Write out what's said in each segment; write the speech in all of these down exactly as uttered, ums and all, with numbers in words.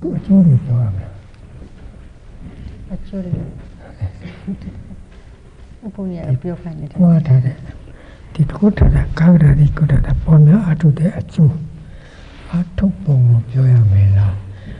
အကျိုးတွေပြောရမယ်အကျိုးတွေဥပုံရပြောခိုင်းနေတယ်ဟောထားတဲ့ဒီကုဋ္ဌတာကာဂရာဒီကုဋ္ဌတာပေါ်များအထုတဲ့အကျိုးအထုပုံကိုပြောရမယ်လား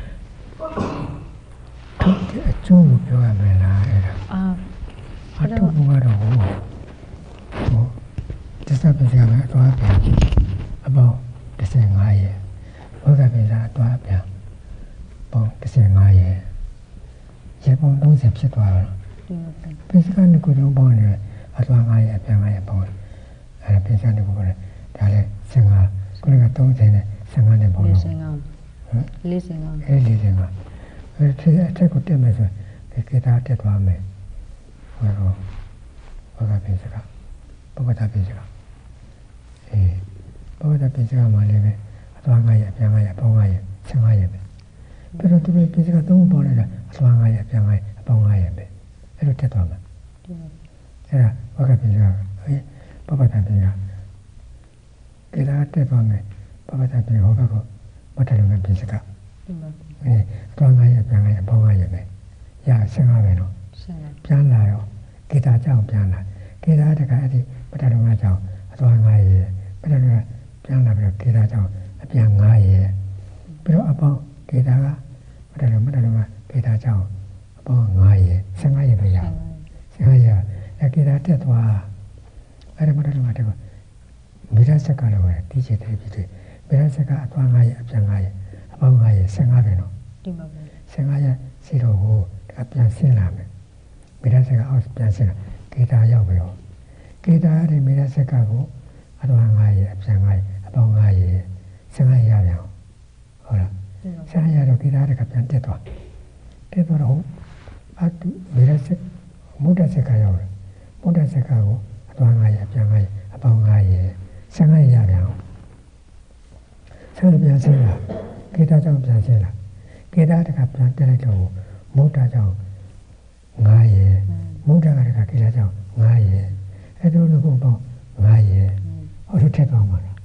ထုတ်တဲ့အကျိုးကိုပြောရမယ်လားအဲ့ဒါအာအထုပုံကတော့ဟောဟောတစ္ဆပစ္စည်းပဲအသွားပြန်အပေါင်းတစ်ဆယ်ငါးရဲ့ဘောဂပစ္စည်းအသွားပြန်ပေါင်းတစ်ဆယ်ငါးရဲ့ရေပေါင်းသုံးဆယ်ဖြစ်သွားတော့ပစ္စည်းကနေကိုယ်လုံးပေါင်းနေအသွားငါးရဲ့အပြန်ငါးရဲ့ပေါင်းအဲ့ဒါပစ္စည်းကနေကိုယ်ဒါလည်းဆယ်ငါးကိုယ်ကသုံးဆယ်နဲ့ဆယ်ငါးနဲ့ပေါင်းတော့ဆယ်ငါးဟမ်လေးဆယ်ငါးအဲ့လေးဆယ်ငါးအဲ့ဒီအထက်ကိုတက်မယ်ဆိုဒီကေတာတက်သွားမယ်ဟောတော့ဘောဂပစ္စည်းကဘောဂတာပစ္စည်းကအေးဘောဂတာပစ္စည်းကမှလည်းပဲအသွားငါးရဲ့အပြန်ငါးရဲ့ပေါင်းငါးရဲ့ဆယ်ငါးရဲ့ပဲပြီးတော့ဒီပစ္စည်းကသုံးပေါင်းလိုက်တာအသွားငါးရဲ့အပြန်ငါးရဲ့အပေါင်းငါးရဲ့ပဲအဲ့လိုတက်သွားမှာအဲ့ဒါဘောဂပစ္စည်းကအေးဘောဂတာပစ္စည်းကကေတာတက်သွားမယ်ဘောဂတာပစ္စည်းဟောဘက်ကမထလုံးပစ္စည်းကအေးအသွားငါးရဲ့အပြန်ငါးရဲ့အပေါင်းငါးရဲ့ပဲရဆယ်ငါးပဲနော်ပြန်လာရောကေတာကြောင့်ပြန်လာကေတာတကအဲ့ဒီမထလုံးကကြောင့်အသွားငါးရဲ့မထလုံးကပြန်လာပြီးတော့ကေတာကြောင့်အပြန်ငါးရဲ့ပြီးတော့အပေါင်းကေတာကမထလုံးမထလုံးကကေတာကြောင့်အပေါင်းငါးရဲ့ဆယ်ငါးရဲ့ပဲရဆယ်ငါးရဲ့အဲ့ကေတာတက်သွားအဲ့ဒီမထလုံးကတက်သွားမိရစက်ကလည်းပဲတီးချေတယ်ပြီးတယ်မိရစက်ကအသွားငါးရဲ့အပြန်ငါးရဲ့အပေါင်းငါးရဲ့ဆယ်ငါးပဲနော်ဒီပါပဲဆယ်ငါးရဲ့စီတော့ဟိုအပြန်ဆင်းလာမယ်မိရစက်ကအောက်ပြန်ဆင်းလာကေတာရောက်ပြီရောကေတာရမိရစက်ကကိုအသွားငါးရဲ့အပြန်ငါးရဲ့အပေါင်းငါးရဲ့ဆယ်ငါးရပြန်ဟုတ်လားဆယ်ငါးရတော့ကေတာရကပြန်တက်သွားတက်သွားတော့အတူမိရစက်မုဒ္ဒစက်ကရောက်တယ်မုဒ္ဒစက်ကကိုအသွားငါးရဲ့အပြန်ငါးရဲ့အပေါင်းငါးရဲ့ဆယ်ငါးရပြန်ဆယ်ပြန်ဆင်းလာကေတာကြောင့်ပြန်ဆင်းလာကေတာတကပြန်တက်လိုက်တော့မုဒ္ဒကြောင့်ငါးရဲ့မုဒ္ဒကတကကေတာကြောင့်ငါးရဲ့အဲ့တို့လူကုန်ပေါင်းငါးရဲ့ဟောတို့ထက်သွားမှာလား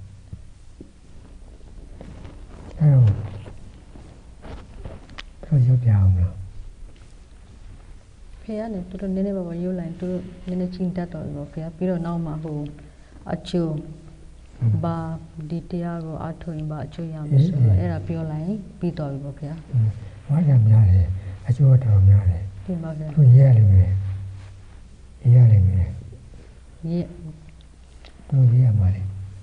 အဲ့တော့တို့ရုပ်ပြအောင်လားဖေကနေသူတို့နည်းနည်းပါးပါရုပ်လိုက်သူတို့နည်းနည်းချင်းတတ်တော်ပြီပေါ့ဖေကပြီးတော့နောက်မှဟိုအချိုးဘာဒီတရားကိုအထုံဘာအချိုးရမယ်ဆိုတော့အဲ့ဒါပြောလိုက်ပြီးတော်ပြီပေါ့ဖေ။ဘာကြောင့်များလဲအချိုးတော်များတယ်ဒီပါဖေသူရဲလိမ့်မယ်ရဲလိမ့်မယ်ရဲသူရဲရမှာလေ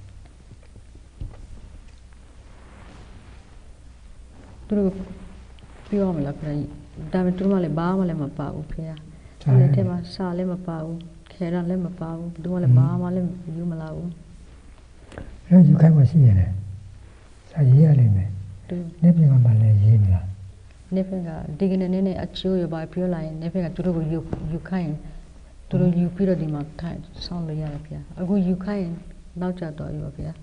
သူတို့ပြောမလားဖေဒါပေမဲ့သူတို့ကလည်းဘာမှလည်းမပါဘူးဖေ။အဲ့ဒီထဲမှာစာလည်းမပါဘူးခဲရလည်းမပါဘူးဘယ်သူမှလည်းဘာမှလည်းယူမလာဘူး။အဲ့ယူခိုင်းမှရှိရတယ်။စာရေးရလိမ့်မယ်။နေပြင်ကမှလည်းရေးမလား။နေပြင်ကဒီကနေ့နေနေအချိုးရပါပြောလိုက်ရင်နေပြင်ကသူတို့ကိုယူယူခိုင်းသူတို့ယူပြီးတော့ဒီမှာခိုင်းဆောင်းလို့ရတယ်ဖေ။အခုယူခိုင်းနောက်ကျတော့ရောဖေ။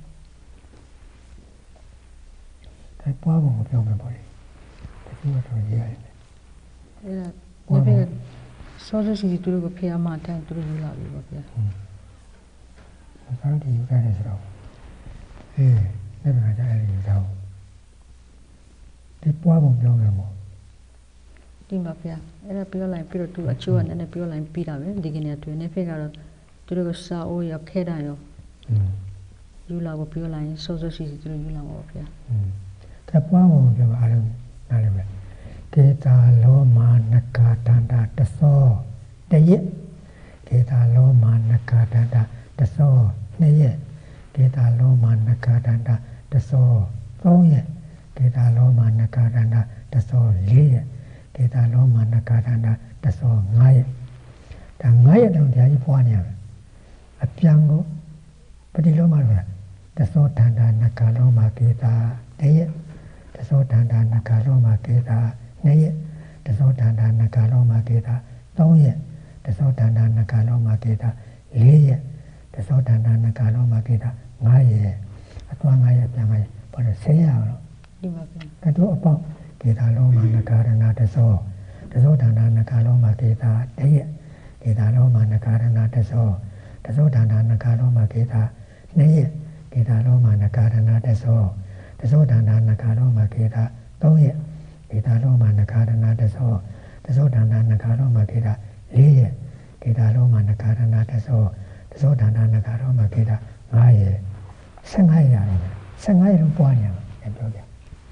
ဒါပွားပုံကိုပြောမယ်ပေါ့လေ။ဒီကတော့ရေးရတယ်။အဲ့ဒါနေပြင်ကစောစောစီသူတို့ကိုဖေအမထိုင်သူတို့ယူလာပြီပေါ့ဖေ။ဟုတ်။ဒါတော့ဒီယူခိုင်းတယ်ဆိုတော့အေးနေပြင်ကကြားရတယ်ယူတော့ဒီပွားပုံပြောမယ်ပေါ့ဒီမှာဖေအဲ့ဒါပြောလိုက်ပြီးတော့သူအချိုးကနည်းနည်းပြောလိုက်ပြီးတာပဲဒီကနေ့အတွင်းနေဖေကတော့သူတို့ကစာအိုးရခဲတာရောယူလာကိုပြောလိုက်စောစောစီစီသူတို့ယူလာပါဖေကပွားပုံပြောအားလုံးနားလည်မယ်ကေတာလောမာနကာတန္တာတသောတရက်ကေတာလောမာနကာတန္တာတသောနှစ်ရက်ကေတာလောမာနကာတန္တာတသောသုံးရက်ကေတာလောမာနကာတန္တာတသောလေးရက်ကေတာလောမာနကာတန္တာတသောငါးရက်ဒါငါးရက်တောင်တရားကြီးပွားနေရမယ်အပြန်ကိုပฏิလောမလို့တသောတန္တာနကာလောမာကေတာတရက်တသောတန္တာနကာလောမာကေတာနှစ်ရက်တသောတန္တာနကာလောမာကေတာသုံးရက်တသောတန္တာနကာလောမာကေတာလေးရက်တသောတန္တာနကာလောမာကေတာငါးရက်အသွားငါးရက်ပြန်ငါးရက်ဘာလို့ဆဲရအောင်လို့ဒီပါဗျာကတော့အပေါင်းကေတာလောမာနကာရဏတသောတသောတန္တာနကာလောမာကေတာတရက်ကေတာလောမာနကာရဏတသောတသောတန္တာနကာလောမာကေတာနှစ်ရက်ကေတာလောမာနကာရဏတသောတသောတန္တာနကာလောမာကေတာသုံးရက် Kita Loma Nakarana Taso, Taso Dana Nakaroma Kita, Lee, Kita Loma Nakarana Taso, Taso Dana Nakaroma Kita, Maye, Sangaya, Sangaya Poya, and Yoga.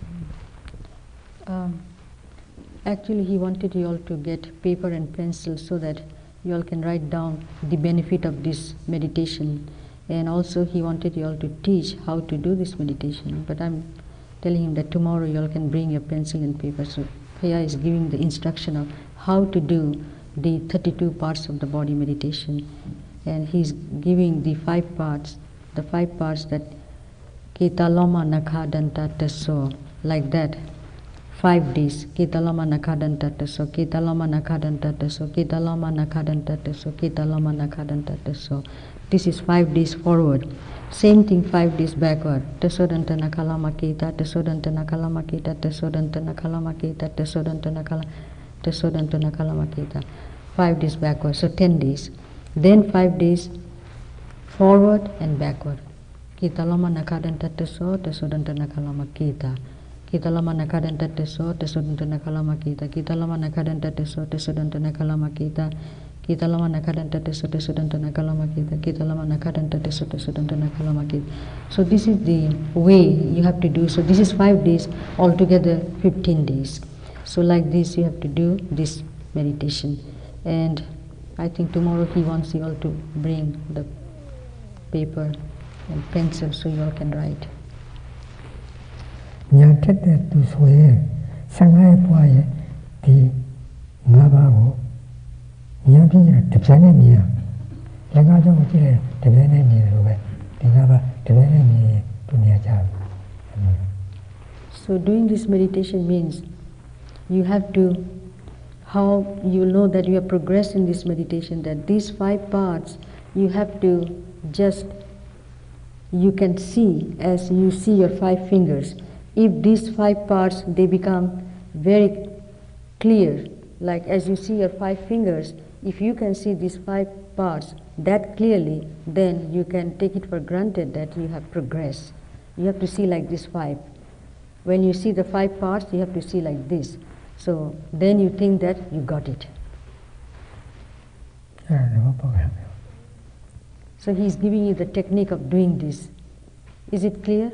Um, actually, he wanted you all to get paper and pencil so that you all can write down the benefit of this meditation. And also, he wanted you all to teach how to do this meditation. But I'm telling him that tomorrow you all can bring your pencil and paper. So, Phaya is giving the instruction of how to do the thirty-two parts of the body meditation. And he's giving the five parts, the five parts that Ketaloma Nakadanta Taso, like that. Five days. Ketalama Nakadanta Taso, Ketalama Nakadanta Taso, Ketalama Nakadanta Taso, Ketalama Nakadanta Taso. This is five days forward. Same thing five days backward. Tasodanta Nakalama Kita, Tasodanta Nakalama Kita, Tasodanta Nakalama Kita, Tasodanta Nakala, Tasodanta Nakalama Kita. Five days backward, so ten days. Then five days forward and backward. Ketalama Nakadanta Taso, Tasodanta Nakalama Kita. Kita lama nakadanta teso, tesodanta nakalama kita. Kita lama nakadanta teso, tesodanta nakalama kita. Kita lama nakadanta teso, tesodanta nakalama kita. Kita lama nakadanta teso, tesodanta nakalama kita. So this is the way you have to do. So this is five days, altogether fifteen days. So like this you have to do this meditation. And I think tomorrow he wants you all to bring the paper and pencil so you all can write. Nya tete tu soye, sangai poye, di ngaba nya pinya tepsane niya, langa jo kile tepsane niya robe, di ngaba tepsane niya punya jab. So doing this meditation means you have to, how you know that you have progressed in this meditation, that these five parts you have to just, you can see as you see your five fingers. If these five parts, they become very clear, like as you see your five fingers, if you can see these five parts that clearly, then you can take it for granted that you have progressed. You have to see like this five. When you see the five parts, you have to see like this. So then you think that you got it. So he's giving you the technique of doing this. Is it clear?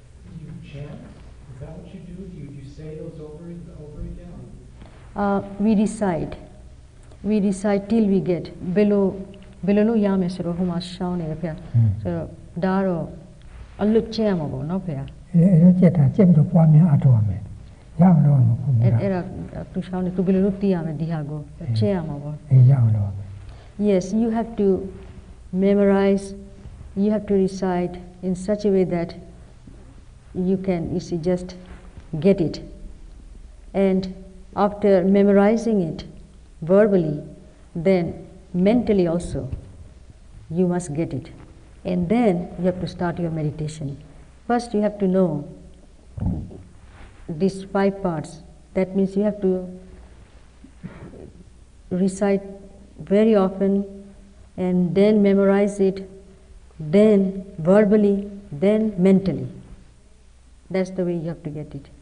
Uh, we decide. We decide till we get below below yame sero huma shaun ne phya. So da ro aluk che yama bo no phya. E che ta che do pwa mya atho ame. Ya lo no ko mo. Era tu shaun ne tu below ti yame diha go che yama bo. E ya lo. Yes, you have to memorize, you have to recite in such a way that you can, you see, just get it. And after memorizing it verbally, then mentally also you must get it. And then you have to start your meditation. First you have to know these five parts. That means you have to recite very often and then memorize it, then verbally, then mentally. That's the way you have to get it.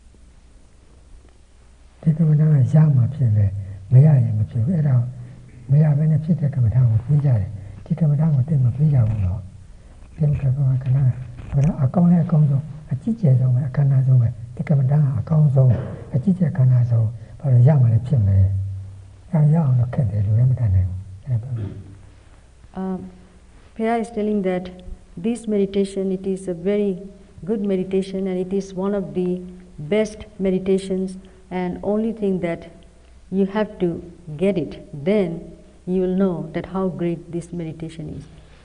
Di kamana yama phine maya yin ma phine era maya bene phit de kamana ko phine jare di kamana ko te ma phine ja bu lo phine ka ko kana kana akaung ne akaung so a chi che so me akana so me di kamana akaung so a chi che kana so ba lo yama le phit me ya ya ang lo khet de lo me ta nai um Phaya is telling that this meditation, it is a very good meditation and it is one of the best meditations. And only thing that you have to get it, then you will know that how great this meditation is.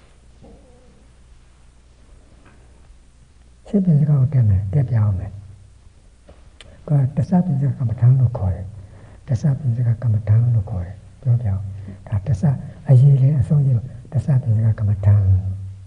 Se bin ka ke me te pya me. Ko ta sa bin ka ma thang lo kho de. Ta sa bin ka ka ma thang lo kho de. Pyo pya. Ta ta sa a yi le a song yi ta sa bin ka ka ma thang.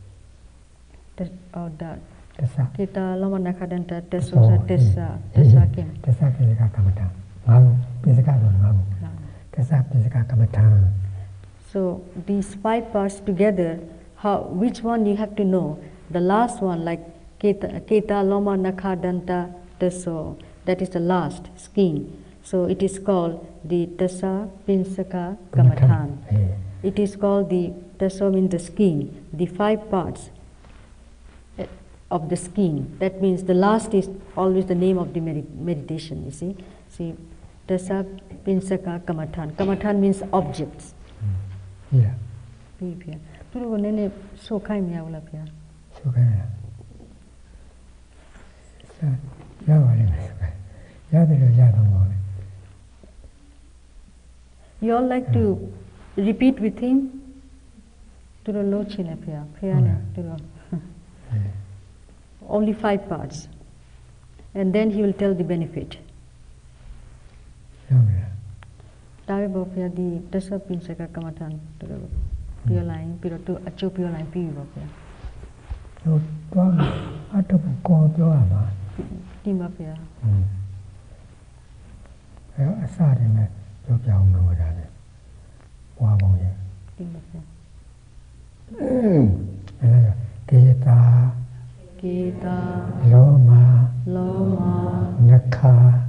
Oh, that. Tesa. Kita lama nakadanta tesosa tesa tesa kim. Tesa pisika kamatang. Ngamu pisika do ngamu. Tesa pisika kamatang. So these five parts together, how which one you have to know? The last one, like Keta Keta lama nakadanta teso. that is the last skin. So it is called the Dasa Pinsaka Kamathan. It is called the Dasa means the skin, the five parts of the skin. That means the last is always the name of the med- meditation, you see. See, Dasa Pinsaka Kamathan. Kamathan means objects. Yeah. Yeah. Tu ro nene so khai mya wala phya. So khai mya. Sa ya wa le me. Ya de lo ya dong mo. You all like to repeat with him? Tu ro lo chile phya. Phya ne tu ro. Only five parts. And then he will tell the benefit. Tawe bo phya di Dasa Pinsaka Kamathan tu ro pure line, pure to acho pure line pi bo phya. So to ato ko pyo ma. Ti ma phya. Hmm. Ai asa de me pyo pyo ma wa da le. Wa bong ye. Ti ma phya. Ai Keta Keta Loma Loma Nakha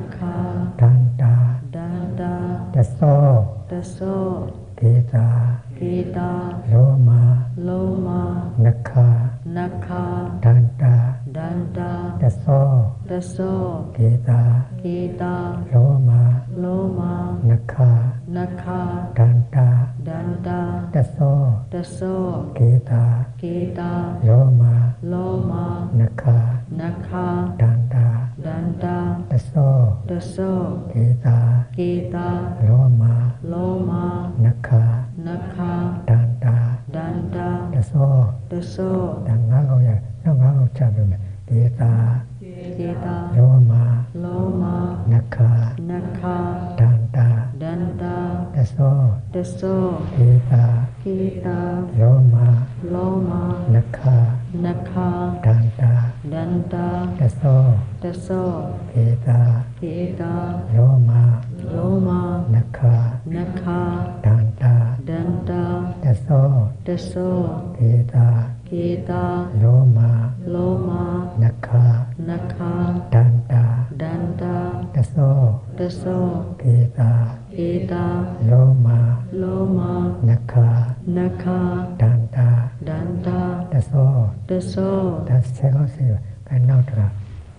Nakha Danta Danda Daso Daso Keta Keta Loma Loma Nakha Nakha Danta Danda Daso Daso Keta Keta Loma Loma Nakha Nakha Danta Danda Daso Daso Keta Keta Loma Loma Nakha Nakha Danta Danda Daso Daso Keta Keta Loma Loma Nakha Nakha Danta Danda Daso Daso Danga lo ya Danga lo cha be me Keta Keta Loma Loma Nakha Nakha Danta Danda Daso Daso Keta Keta Loma Loma Nakha Nakha Danta Danda Daso Daso Keta Keta Loma Loma Nakha Nakha Danta Danda Daso Daso Keta Keta Loma Loma Nakha Nakha Danta Danda Daso Daso Keta Keta Loma Loma Nakha Nakha Danta Danda Daso Daso That's second see cái nào tra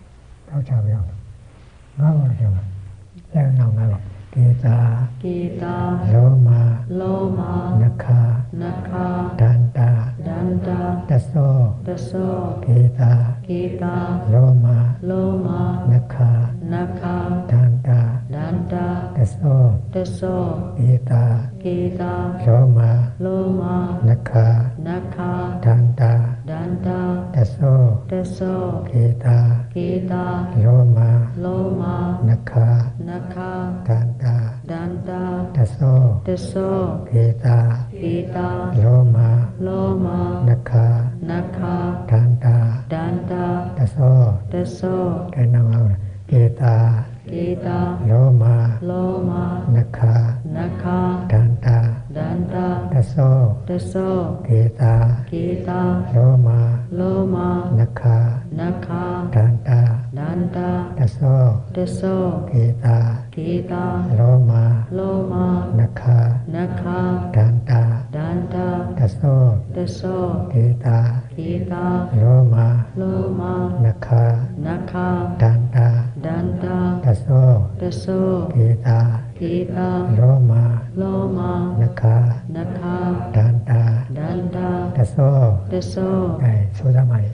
nào tra biết ngao rồi chứ mà lên nào ngao Keta Keta Loma Loma Nakha Nakha Danta Danda Daso Daso Keta Keta Loma Loma Nakha Nakha Danta Danda Daso Daso Keta Keta Loma Loma Nakha Nakha Danta Danda Daso Daso Keta Keta Loma Loma Nakha Nakha Danta Danda Daso Daso Keta Keta Loma Loma Nakha Nakha Danta Danda Daso Daso cái nào ngao Keta Keta Loma Loma Nakha Nakha Danta Danda Daso Daso Keta Keta Loma Loma Nakha Nakha Danta Danda Daso Daso Keta Keta Loma Loma Nakha Nakha Danta Danda Daso Daso Keta Keta Loma Loma Nakha Nakha Danta Danda Daso Daso Keta Keta Loma Loma Nakha Nakha Danta Danda Daso Daso Đây số ra mày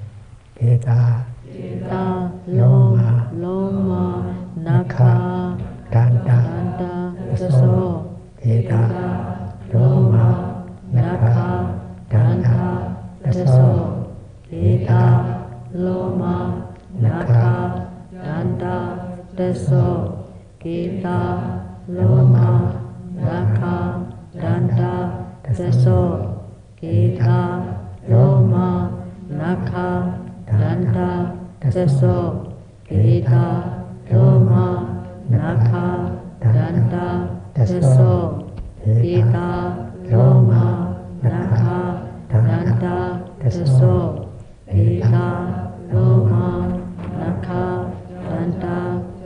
Keta Ta Loma Loma Nakha Danta Danda Daso Keta Loma Nakha Danda Daso Keta Loma Nakha Danda Daso Keta Loma Nakha Danda Daso Keta Loma Nakha Danda Daso Keta Loma Nakha Danda Daso Keta Loma Nakha Danda Daso Keta Loma Nakha Danda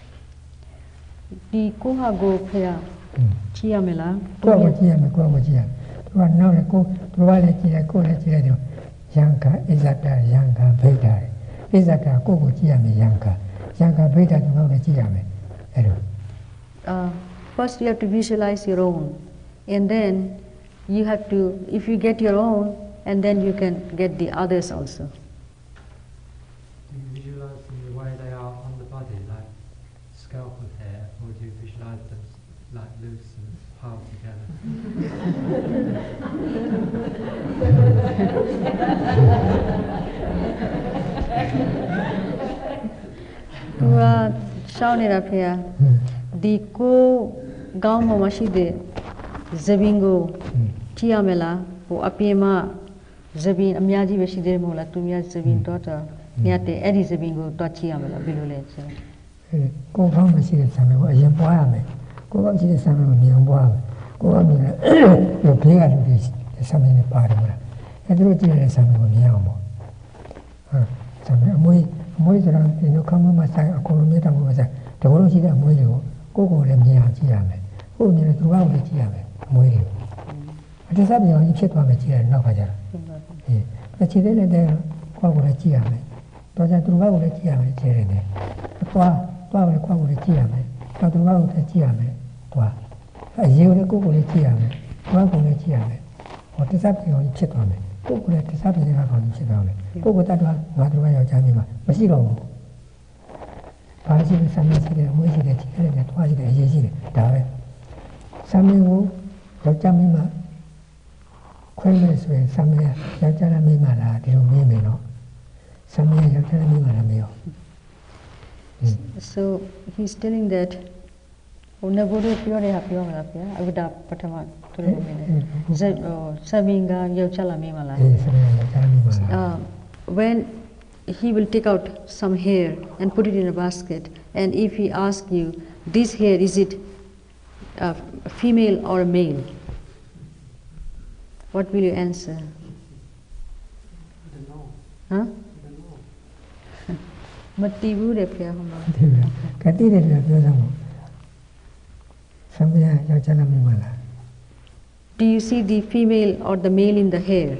Di koha go phaya chia me la. Ko ko chia me ko ko chia. Tu wa nau le ko tu wa le chia ko le chia de yanka izata yanka beta. Izata ko ko chia me yanka. Yanka beta tu nau le chia me. Ero. Uh, first you have to visualize your own, and then you have to, if you get your own, and then you can get the others also. Do you visualize them the way they are on the body, like scalp and hair, or do you visualize them like loose and piled together? Tua shaunira phaya. Di ko gaon ma mashi de zabingo chia me la ho apin ma zabin amya ji be shi de mo la tu mya zabin to ta nya te edi zabin ko to chia me la bi lo le so. ကိုယ်ကောင်းမရှိတဲ့ဆံမေကိုအရင်ပွားရမယ်ကိုယ်ကောင်းရှိတဲ့ဆံမေကိုမြင်ပွားရမယ်ကိုယ်ကောင်းမြင်တဲ့ဘေးကလူတွေဆံမေနဲ့ပါတယ်မလားအဲဒါတို့ကြည့်ရတဲ့ဆံမေကိုမြင်အောင်ပေါ့ဟာဆံမေအမွေးအမွေးဆိုတော့ဒီလိုခမ်းမမဆိုင်အကုန်လုံးမြတ်တော်မှာဆိုင်တကူလုံးရှိတဲ့အမွေးတွေကိုကိုယ်ကိုယ်လည်းမြင်အောင်ကြည့်ရမယ်ကိုယ်မြင်တဲ့သူကလည်းကြည့်ရမယ်အမွေးတွေအတ္တစပြောင်းဖြစ်သွားမယ်ကြည့်ရတဲ့နောက်ကကြတော့အေးတစ်ချိန်တည်းနဲ့တည်းကိုယ်ကိုယ်လည်းကြည့်ရမယ်တော့ကြသူကလည်းကြည့်ရမယ်ကြည့်ရတယ်သွား သွားတယ်ကိုယ့်ကိုယ်လည်းကြည့်ရမယ်။နောက်တစ်ခါကိုလည်းကြည့်ရမယ်။သွား။အရေးကိုလည်းကိုယ့်ကိုယ်လည်းကြည့်ရမယ်။သွားကိုယ်လည်းကြည့်ရမယ်။ဟောတစ္ဆပြေအောင်ဖြစ်သွားမယ်။ကိုယ့်ကိုယ်လည်းတစ္ဆပြေတဲ့ကောင်ဖြစ်သွားမယ်။ကိုယ့်ကိုယ်တတ်တော့ငါတို့ကယောက်ျားမိမှာမရှိတော့ဘူး။ဘာရှိလဲဆမ်းမရှိတယ်အမွေးရှိတယ်ကြည့်ရတယ်သွားရှိတယ်အရေးရှိတယ်ဒါပဲ။ဆမ်းမင်းကိုယောက်ျားမိမှာခွင့်လို့ဆိုရင်ဆမ်းမင်းယောက်ျားလည်းမိမှာလားဒီလိုမေးမယ်နော်။ဆမ်းမင်းယောက်ျားလည်းမိမှာလားမေးရော So he's telling that Unaguru pure happy Avida Patama Sabinga Yochala Mimala. When he will take out some hair and put it in a basket, and if he asks you, this hair, is it a female or a male? What will you answer? I don't know. Huh? Mativu de pia homa. Kati de pia pia samo. Samya yochala mimala. Do you see the female or the male in the hair?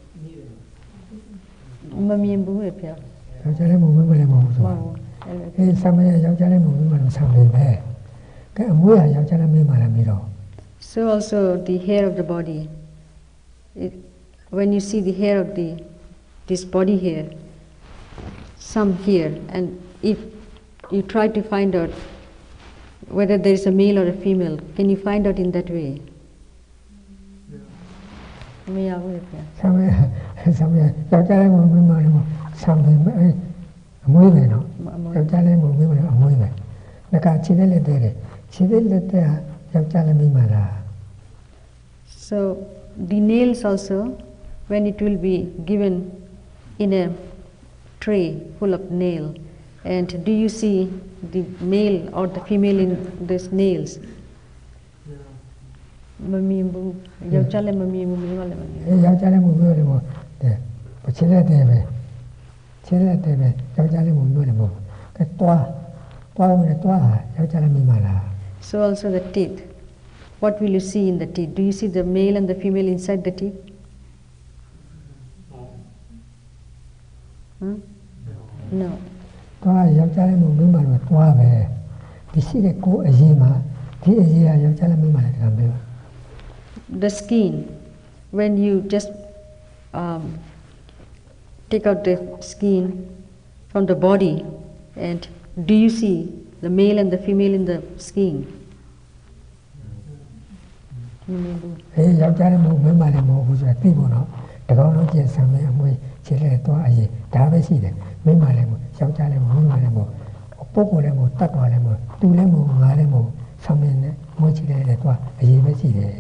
Mamiyambu de pia. Yochala mu mimala mu so. Eh samya yochala mu mimala sambe be. Ka amuya yochala mimala miro. So also the hair of the body. It, when you see the hair of the this body hair, some here, and if you try to find out whether there is a male or a female, can you find out in that way? Yeah. Samya samya yochala mu mimala sambe be. Amuy be no. Yochala mu mimala amuy be. Naka chidele dere. Chidele te yochala mimala. So the nails also, when it will be given in a tray full of nail, and do you see the male or the female in these nails? Mamimbu, yauchale mamimbu mimale mamimbu. Yauchale mamimbu mo, de, chile debe, chile debe, yauchale mamimbu mo. Que toa, toa mo toa, yauchale mimala. So also the teeth. What will you see in the teeth? Do you see the male and the female inside the teeth? Huh? No. Toa yauchale mamimbu mo toa be. Disi de ko ajima, di ajia yauchale mimala kambe. The skin, when you just um, take out the skin from the body, and do you see the male and the female in the skin? Eh, yauchale mo mimala mo kusa tibo no. Tagaw no je samay amoy chile toa aji. Dabe si de mimala mo yauchale mo mimala mo. Opoko le mo tatwa le mo tu le mo nga le mo samay ne mo chile le toa aji be si de.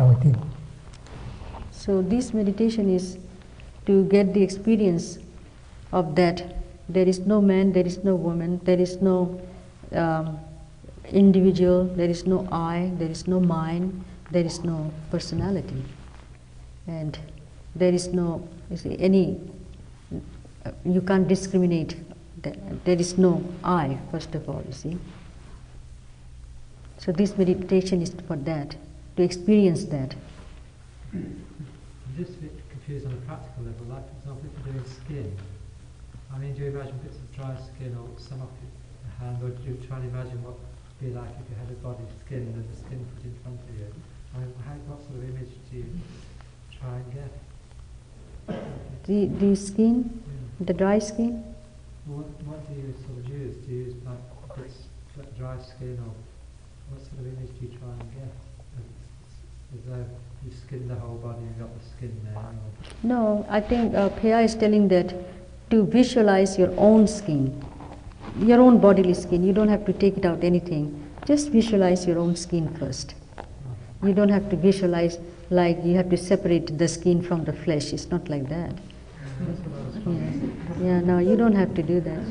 So this meditation is to get the experience of that there is no man, there is no woman, there is no um, individual, there is no I, there is no mind, there is no personality, and there is no you see, any, uh, you can't discriminate, there is no I, first of all, you see. So this meditation is for that, to experience that. I'm just a bit confused on a practical level. Like, for example, if you're doing skin, I mean, do you imagine bits of dry skin or some off your hand, or do you try and imagine what it would be like if you had a body skin and the skin put in front of you? I mean, how, what sort of image do you try and get? The, the skin, Yeah. the dry skin, What, what do you sort of use? Do you use like bits of dry skin, or what sort of image do you try and get? Is there, you skin the whole body, you've got the skin there? Or? no, I think uh, Phaya is telling that to visualize your own skin, your own bodily skin. You don't have to take it out anything. Just visualize your own skin first. You don't have to visualize like you have to separate the skin from the flesh. It's not like that. Yeah, yeah no, you don't have to do that.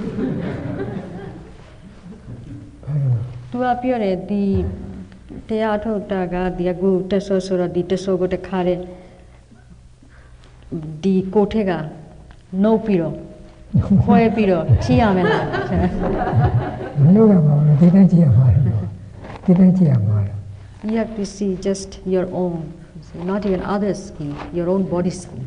Tu appear the teatro taga the agu teso sora the teso go te kare the kotega no piro. Khoe piro chi yame la. No no, didn't you Didn't you You have to see just your own, not even others' skin, your own body skin.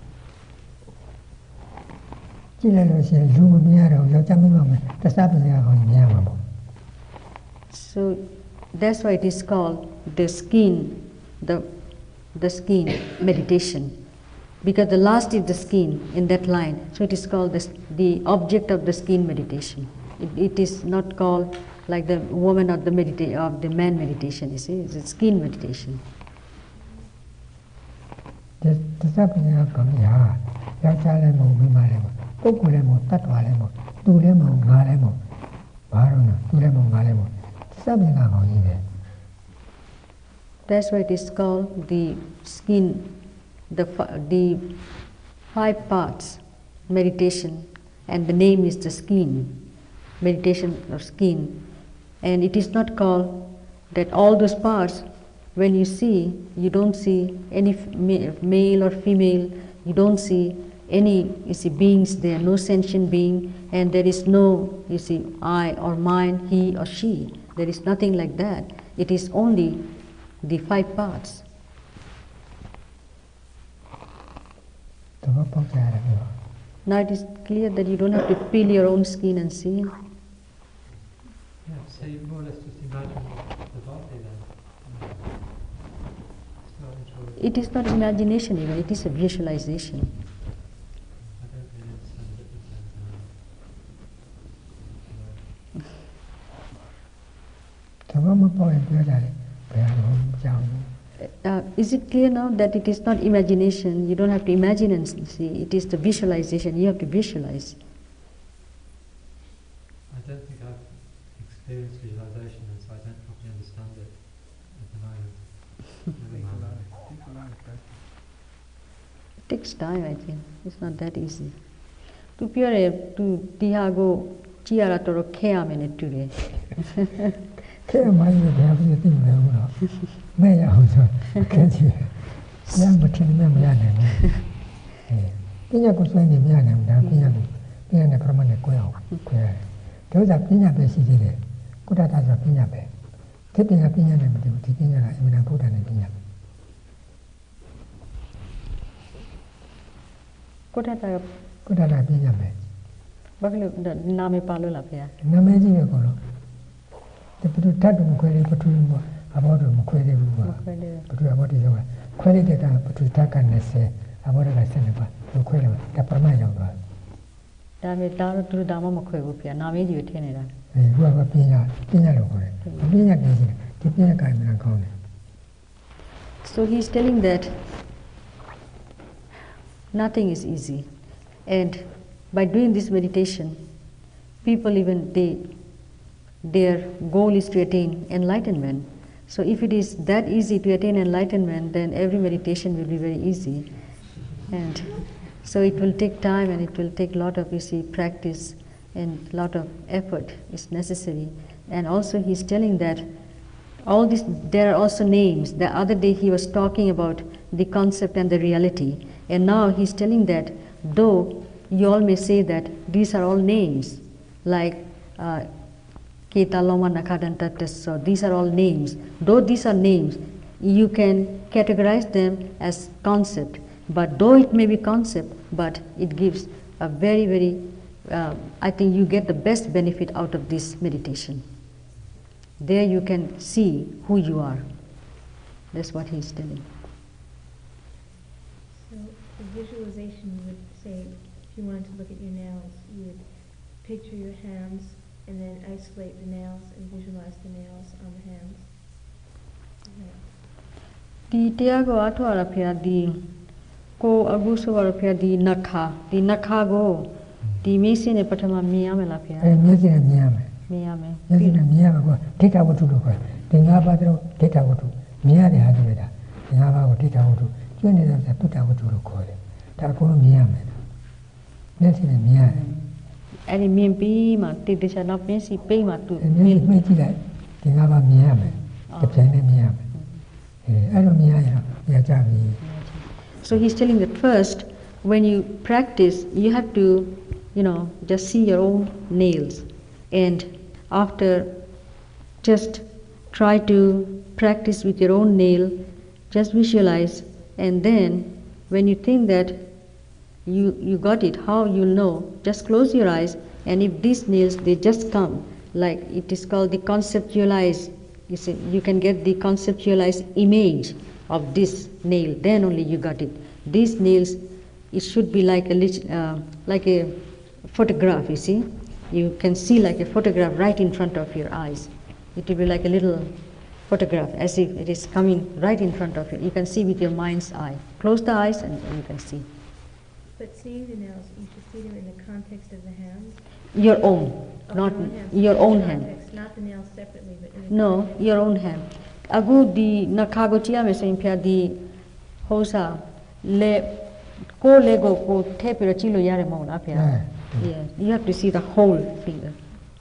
So that's why it is called the skin, the, the skin meditation. Because the last is the skin in that line, so it is called the, the object of the skin meditation. It, it is not called like the woman or the medita- of the man meditation, you see, it's a skin meditation. That's why it is called the skin, the, the five parts meditation, and the name is the skin, meditation of skin. And it is not called that all those parts, when you see, you don't see any male or female, you don't see any, you see, beings there, no sentient being, and there is no, you see, I or mine, he or she. There is nothing like that. It is only the five parts. Now it is clear that you don't have to peel your own skin and see. Yeah, so you more or less just imagine the body then. It's not into It is not imagination even, it is a visualization. I don't really understand the difference. Uh, is it clear now that it is not imagination? You don't have to imagine and see, it is the visualization, you have to visualize. I don't think I've experienced visualization, and so I don't properly understand it at the moment. It takes time, I think. It's not that easy. To pure to Tiago Chiara Toro Kea minute today. Kotata Kotata pinya be. Baglu name palo la pia. Name ji be kolo. The put tatu mkwele put about mkwele ruwa. Put about the yoga. Kwele de ka put taka nese about the seneba. Mkwele the perma yoga. Dame taro tu dama mkwe pia. Name ji betene ra. Eh, ruwa pinya pinya lo kore. Pinya kiji. Ti pinya ka mina kaune. So he is telling that nothing is easy, and by doing this meditation, people even they, their goal is to attain enlightenment. So if it is that easy to attain enlightenment, then every meditation will be very easy. And so it will take time, and it will take a lot of, you see, practice, and a lot of effort is necessary. And also he is telling that all this, there are also names. The other day he was talking about the concept and the reality. And now he's telling that though you all may say that these are all names, like uh, Ketaloma Nakadanta Tesso. These are all names. Though these are names, you can categorize them as concept. But though it may be concept, but it gives a very, very, uh, I think you get the best benefit out of this meditation. There you can see who you are. That's what he's telling. So the visualization, you would say, if you wanted to look at your nails, you would picture your hands and then isolate the nails and visualize the nails on the hands. Di tiago atu arapia di ko aguso arapia di nakha di nakha go di mesi ne patama miyame la pia. Eh, mesi ne miyame. Miyame. Mesi ne miyame ko tita wutu lo ko. Di ngaba dro tita wutu. Miyade hadu beda. Di ngaba ko tita wutu. Jone da sa tita wutu lo ko le. Ta ko lo miyame. Mesi ne miyame. Ani miyen pi ma ti de cha na mesi pe ma tu. Mesi me ji lai. Di ngaba miyame. Te pyan ne miyame. So he's telling that first, when you practice, you have to, you know, just see your own nails. And after just try to practice with your own nail, just visualize. And then when you think that you, you got it, how you'll know, just close your eyes. And if these nails, they just come, like it is called the conceptualize. You see, you can get the conceptualized image of this nail. Then only you got it. These nails, it should be like a uh, like a photograph. You see, you can see like a photograph right in front of your eyes. It will be like a little photograph, as if it is coming right in front of you. You can see with your mind's eye. Close the eyes and you can see. But seeing the nails, you should see them in the context of the hands. Your own, oh, not your own hands. your own context, hand. Not the nails separately, but in the No, context. your own hand. Agu di nakhago chia me sain phya di hosa le ko lego ko the pi ro chi lo yare mo la phya. Yes, you have to see the whole finger.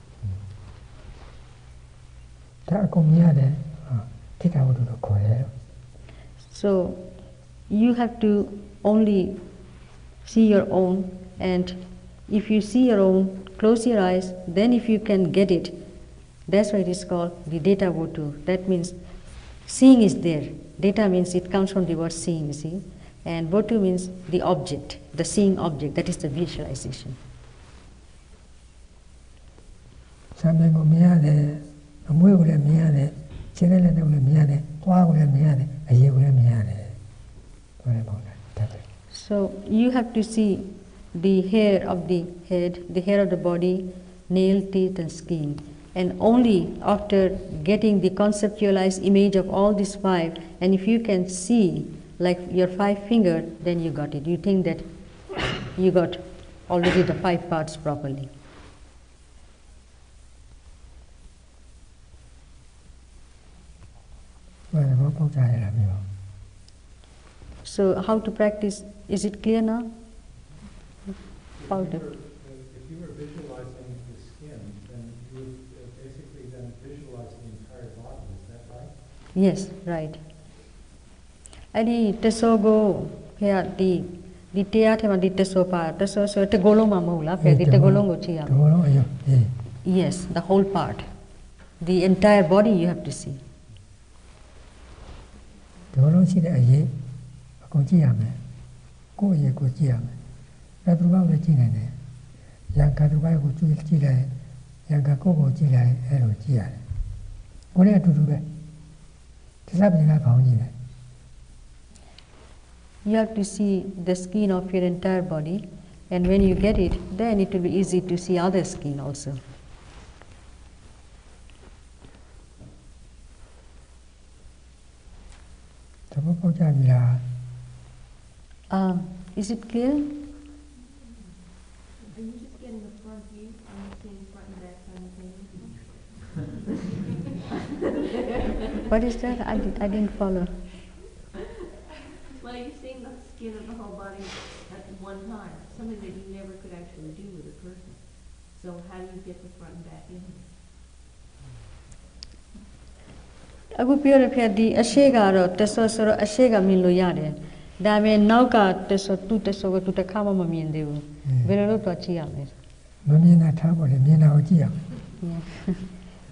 Ta ko miyade tita wutu lo ko le. So you have to only see your own, and if you see your own, close your eyes, then if you can get it, that's why it is called the data votu. That means seeing is there. Data means it comes from the word seeing, you see. And votu means the object, the seeing object, that is the visualization. Sambengo miyade, amwe ko le miyade, chene le ne ko le miyade, twa ko le miyade, aye ko le miyade. Ko le mo la. So you have to see the hair of the head, the hair of the body, nail, teeth and skin. And only after getting the conceptualized image of all these five, and if you can see like your five finger, then you got it. You think that you got already the five parts properly. So how to practice? Is it clear now? Powder. If you were visualizing the skin, then you would uh, basically then visualize the entire body. Is that right? Yes, right. Adi teso go pia di di tia thema di teso pa teso so te golong ma mo la pia di te golong go chi ya. Golong ayo. Yes, the whole part. The entire body you have to see. Golong chi de aye ko chi ya me. Ko aye ko chi ya me. Ka tu ba le chi ne ne. Yang ka tu ba ko chi chi lai. Yang ka ko ko chi lai ai lo chi ya. Ko le tu tu be. Te sa bi ga kaung ji ne. You have to see the skin of your entire body, and when you get it, then it will be easy to see other skin also. Um, is it clear? Are you just getting the front view? I'm seeing front and back simultaneously. What is that? I, did, I didn't follow. Well, you're seeing the skin of the whole body at one time, something that you never could actually do with a person. So how do you get the front and back in? Aku pure pia di ashega ro teso soro ashega min lo yare. Da me nauka teso tu teso ko tu te khama ma mien de bu. Belo lo to chi ya me. Ma mien na tha bo le mien na ko chi ya.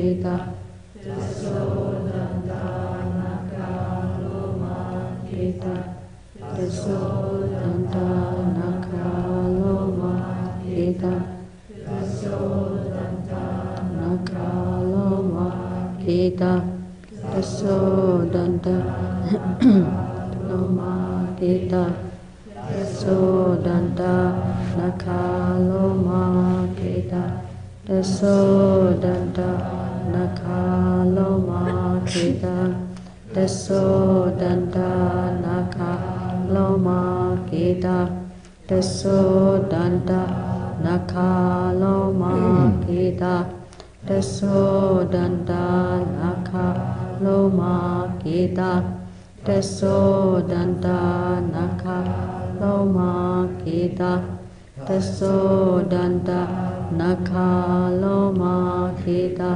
Kita Tesodanta Nakaloma Kita Tesodanta Nakaloma Kita Tesodanta Nakaloma Kita Tesodanta Loma Kita Tesodanta Nakaloma Kita Tesodanta Nakaloma Kita Tesodanta Nakaloma Kita Tesodanta Nakaloma Kita Tesodanta Nakaloma Kita Tesodanta Nakaloma Kita Tesodanta Nakaloma Kita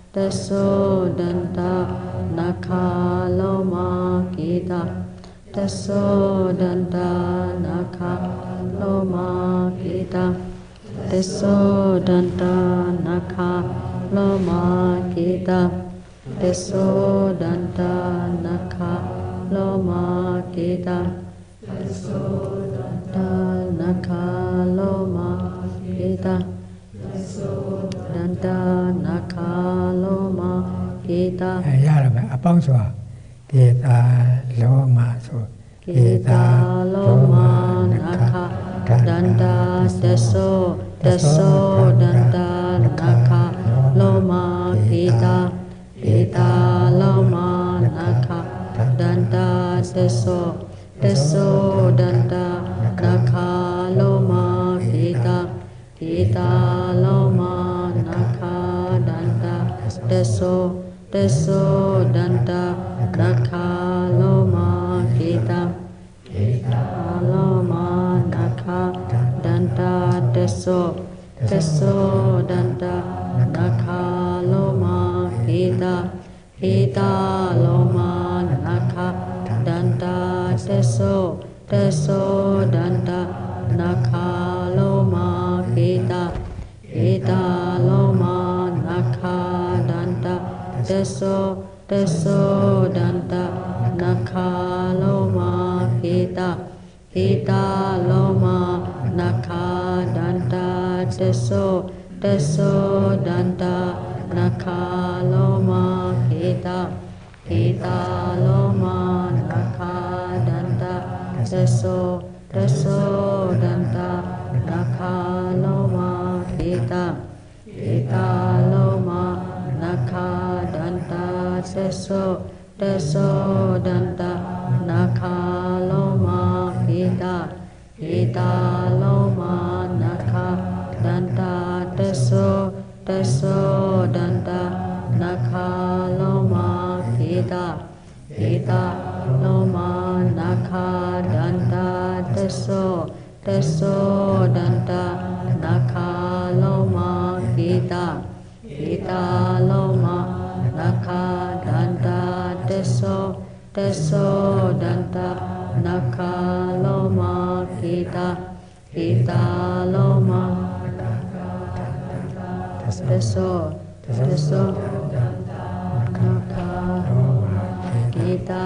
Tesodanta Nakaloma Kita Tesodanta Nakaloma Kita Tesodanta Nakaloma Kita Tesodanta Nakaloma Kita Tesodanta Nakaloma Kita Tesodanta Nakaloma Kita အဲရတယ်ပဲအပေါင်းဆိုတာကေတာလောမဆို Kita Loma Naka Danta Teso Teso Danta Naka Loma Kita Kita Loma Naka Danta Teso Teso Danta Naka Loma Kita Kita Loma Naka Danta Teso Teso Danta Naka Loma Kita Kita Loma Naka Danta Teso Teso Danta Naka Loma Kita Kita Loma Naka Danta Teso Teso Danta Naka Loma Kita Kita Loma Naka Danta Teso Teso Danta Naka Loma Kita Kita Loma Naka Danta Teso Teso Danta Naka Loma Kita Kita Loma Naka Danta Teso Teso Danta Naka Loma Kita Kita Loma Naka Danta Teso Teso Danta Naka Loma Kita Kita Loma Naka Danta Teso Teso Danta Naka Loma Kita Kita Loma Naka Danta Teso Teso Danta Naka Loma Kita Kita Loma Naka Danta Teso Teso Danta Naka Loma Kita Kita Loma Teso Teso Naka Kita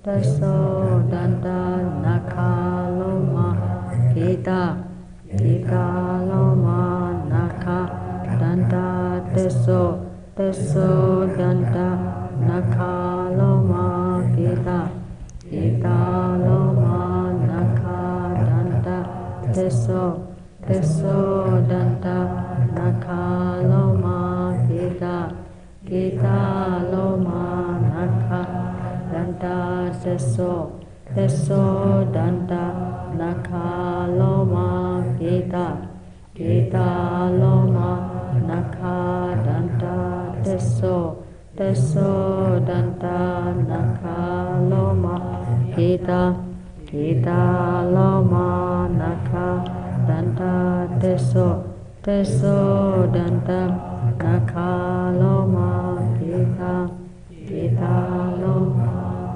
teso danta nakha loma kita kita loma nakha danta teso teso danta nakha loma kita kita loma nakha danta teso teso danta nakha loma kita kita loma nakha danta teso teso danta nakha loma kita kita loma nakha danta teso teso danta nakha loma kita kita loma nakha danta teso teso danta nakha loma kita kita loma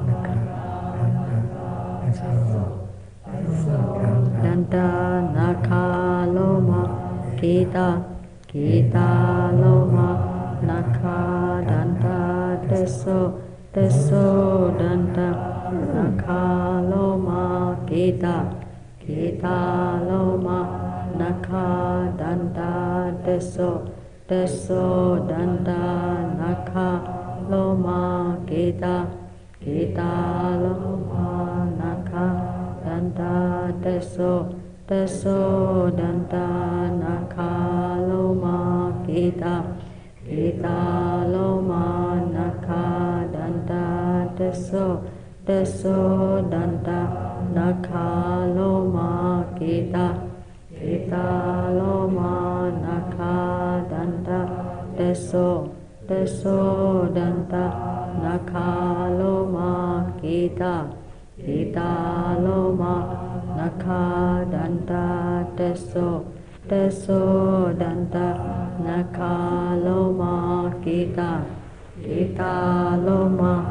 danta nakha loma kita kita loma nakha danta teso teso danta nakha loma kita kita loma nakha danta teso teso danta nakha loma kita kita loma nakha danta teso teso danta nakha loma kita kita loma nakha danta teso teso danta nakha loma kita kita loma nakha danta teso teso danta nakha loma kita kita loma nakha danta teso teso danta nakha loma kita kita loma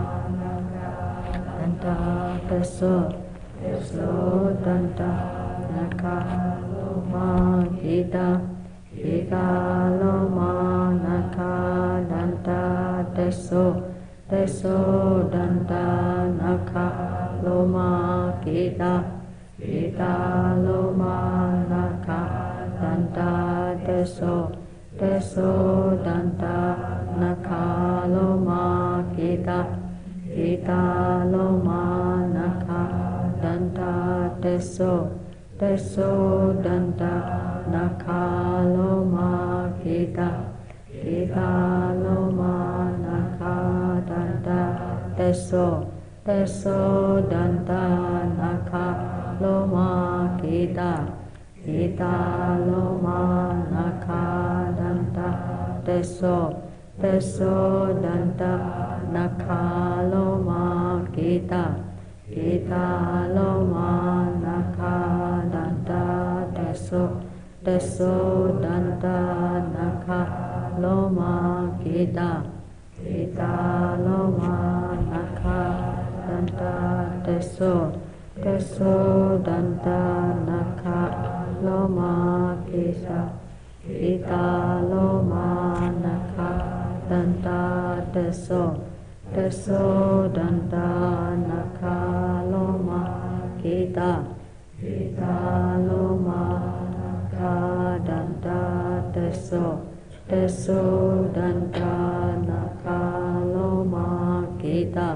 danta teso teso danta nakha loma kita kita loma nakha danta teso teso danta nakha loma kita kita loma nakha danta teso teso danta nakha loma kita kita loma nakha danta teso teso danta nakha loma kita kita loma nakha danta teso teso danta nakha loma kita kita loma nakha danta teso teso danta nakha loma kita kita loma nakha danta teso teso danta nakha loma kita kita loma nakha danta teso teso danta nakha loma kita kita loma nakha danta teso teso danta nakha loma kita kita loma nakha danta teso teso danta nakha loma kita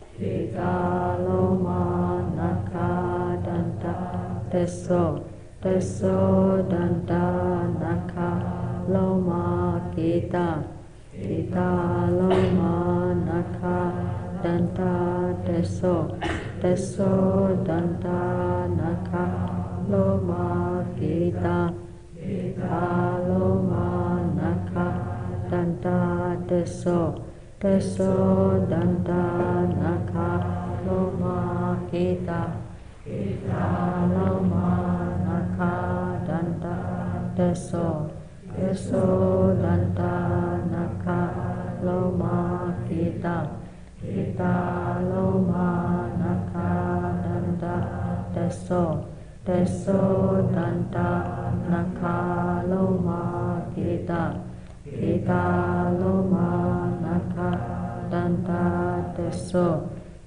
kita loma nakha danta teso teso danta nakha loma kita kita loma nakha danta teso teso danta nakha loma kita kita loma nakha danta teso teso danta nakha loma kita kita loma nakha danta teso teso danta nakha loma kita kita loma nakha danta teso teso danta nakha loma kita kita loma nakha danta teso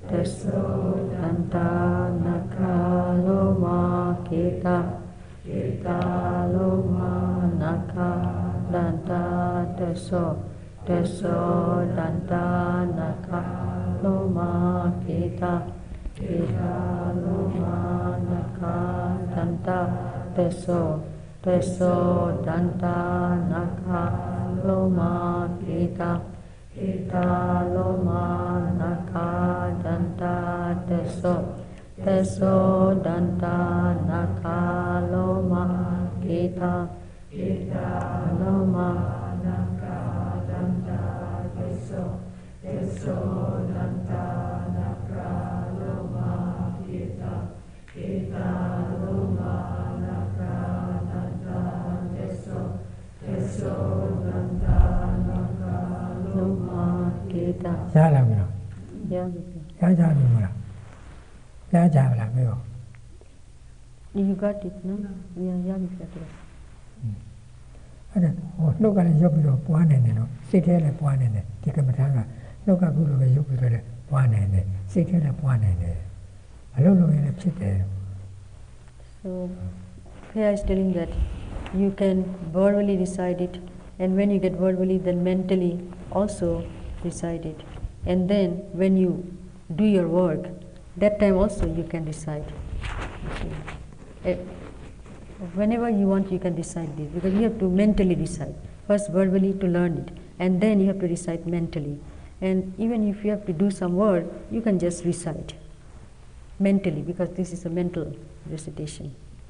Teso Danta Naka Loma Kita Kita Loma Naka Danta Teso Teso Danta Naka Loma Kita Kita Loma Naka Danta Teso Teso Danta Naka Loma Kita Kita Loma Naka Danta Teso Teso Danta Naka Loma Kita Kita Loma Naka Danta Teso Teso Danta Naka Loma Kita Kita Loma Naka Danta Teso Teso Danta Naka Loma Kita ရလာပြီလားရပြီရကြပြီမလားရကြပါလားပြော You got it, no? Yeah, yeah, you got it. အဲ့ဒါဟိုနှုတ်ကလည်းရုပ်ပြီးတော့ပွားနေတယ်နော်စိတ်ထဲလည်းပွားနေတယ်ဒီကမ္မထာကနှုတ်ကကုလိုပဲရုပ်ပြီးတော့လည်းပွားနေတယ်စိတ်ထဲလည်းပွားနေတယ်အလုံးလုံးရင်လည်းဖြစ်တယ် So, Priya is telling that you can verbally recite it, and when you get verbally, then mentally also recite it. And then when you do your work, that time also you can recite. Uh, Whenever you want, you can recite this, because you have to mentally recite. First verbally to learn it, and then you have to recite mentally. And even if you have to do some word, you can just recite mentally, because this is a mental recitation.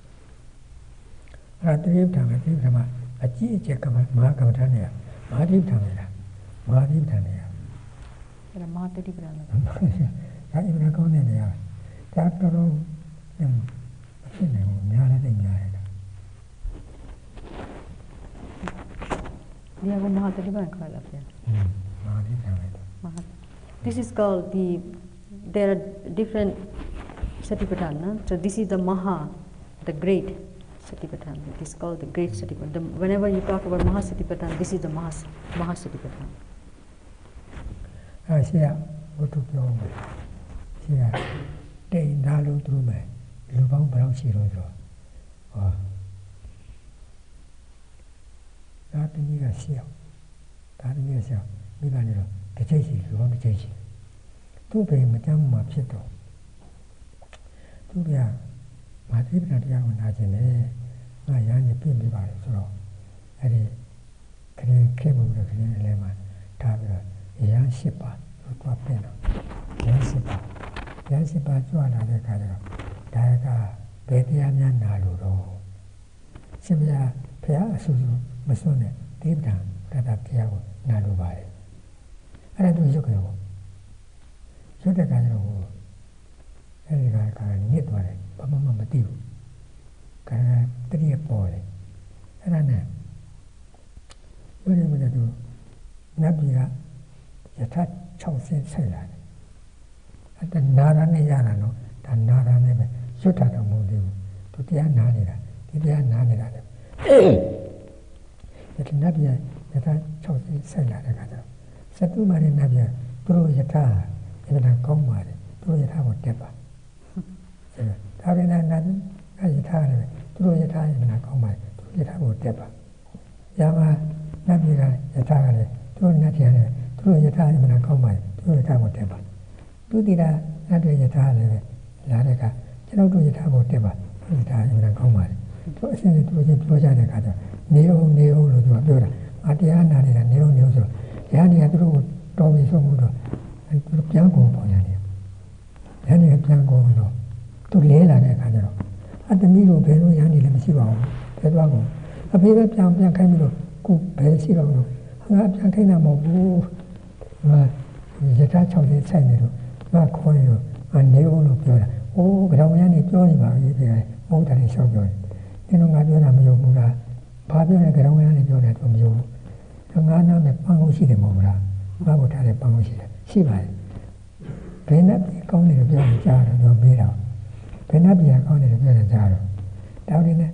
အဲ့ဒါတိပ္ပံကတိပ္ပံမှာအကြည့်အကျက်ကမမဟာကမ္မထာနဲ့မဟာတိပ္ပံနဲ့လားမဟာတိပ္ပံနဲ့ Era Mahatati Prana. ဒါအင်မတန်ကောင်းတဲ့နေရာဒါတော်တော်မဖြစ်နိုင်ဘူးများလည်းသိများတယ် Dia ko Mahatati Prana khala pya. မဟာတိပ္ပံပဲ Mahat. This is called the. There are different Satipatthana. So this is the Maha, the great Satipatthana. It is called the great Satipatthana. The, whenever you talk about Mahasatipatthana, this is the Mahas, Mahasatipatthana. အဲ့ရှိရဘုသူပြောမယ်ရှိရတိန်သားလို့သူမယ်လူပေါင်းဘယ်လောက်ရှိလို့ဆိုတော့ဟောဒါတနည်းကရှိအောင်ဒါတနည်းကရှိအောင်မိဘနေတော့တစ်ချိန်ရှိလူပေါင်းတစ်ချိန်ရှိသူ့ဘယ်မကြမ်းမှာဖြစ်တော့သူကမာတိပ္ပဏတရားကိုနာကျင်တယ်ငါရမ်းနေပြင်ပြပါလေဆိုတော့အဲ့ဒီခရင်ခေမှုတဲ့ခရင်အလဲမှာထားပြီးတော့ရမ်းရှိပါလို့တွားပြင်တော့ရမ်းရှိပါရမ်းရှိပါကြွလာတဲ့အခါကျတော့ဒါကဘယ်တရားများနာလို့တော့ရှင်မယားဖះအဆူဆူမစွန့်နဲ့တိပ္ပံရတ္တတရားကိုနာလို့ပါတယ်အဲ့ဒါသူရုပ်ကြရောရုပ်တဲ့အခါကျတော့အဲ့ဒီကကညစ်သွားတယ်ဘာမှမသိဘူးကဲတတိယပေါ်တယ်အဲ့ဒါနဲ့ဘယ်လိုမှလည်းသူနတ်ပြည်ကယထာ၆ဆင်းဆက်လာတယ်အဲ့ဒါနာရနဲ့ရတာနော်ဒါနာရနဲ့ပဲရွတ်တာတော့မဟုတ်သေးဘူးသူတရားနာနေတာဒီတရားနာနေတာလေယထာနတ်ပြည်ယထာ၆ဆင်းဆက်လာတဲ့အခါကျတော့စတုမာရနတ်ပြည်သူတို့ယထာအမှန်တန်ကောင်းပါတယ်သူတို့ယထာကိုတက်ပါဒါပေမဲ့နတ်ကယထာလည်းသူတို့ယထာအမှန်တန်ကောင်းပါတယ်သူတို့ယထာကိုတက်ပါရမနတ်ပြည်ကယထာကလည်းသူတို့နတ်ပြည်လည်းသူတို့ယထာအမှန်တန်ကောင်းပါတယ်သူတို့ယထာကိုတက်ပါသူတိတာနတ်တွေယထာလည်းလာတဲ့အခါကျွန်တော်တို့ယထာကိုတက်ပါသူယထာအမှန်တန်ကောင်းပါတယ်သူအစဉ်သူချင်းပြောကြတဲ့အခါကျနေအောင်နေအောင်လို့သူကပြောတာအတရားနာနေတာနေအောင်နေအောင်ဆိုတော့ရဟန်းတွေကသူတို့တော်ပြီဆိုမှုတော့သူတို့ပြန်ကုန်ပေါ်ရတယ်ရဟန်းတွေကပြန်ကုန်လို့သူလဲလာတဲ့အခါကျတော့အတ္တမီတို့ဘယ်လိုရဟန်းတွေလည်းမရှိပါဘူးဘယ်သွားကုန်အဖေပဲပြန်ပြန်ခိုင်းပြီးတော့ကိုဘယ်ရှိတော့လို့ငါပြန်ခိုင်းတာမဟုတ်ဘူးငါယထာ၆ဆင်းဆိုင်နေတော့ငါခေါ်နေတော့ငါနေအောင်လို့ပြောတာအိုးကြောင်ရမ်းနေပြောနေပါပြီဒီကမဟုတ်တယ်ရှောက်ပြောတယ်ဒီတော့ငါပြောတာမယုံဘူးလားဘာပြောလဲကြောင်ရမ်းနေပြောတယ်သူမယုံဘူးငါနာနဲ့ပန်းလို့ရှိတယ်မဟုတ်လားငါ့ကိုထားတဲ့ပန်းလို့ရှိတယ်ရှိပါတယ်ဘယ်နဲ့ကောင်းတယ်လို့ပြောရင်ကြားတော့မေးတော့ဘယ်နဲ့ပြန်ကောင်းတယ်လို့ပြောရင်ကြားတော့တောင်းနေနဲ့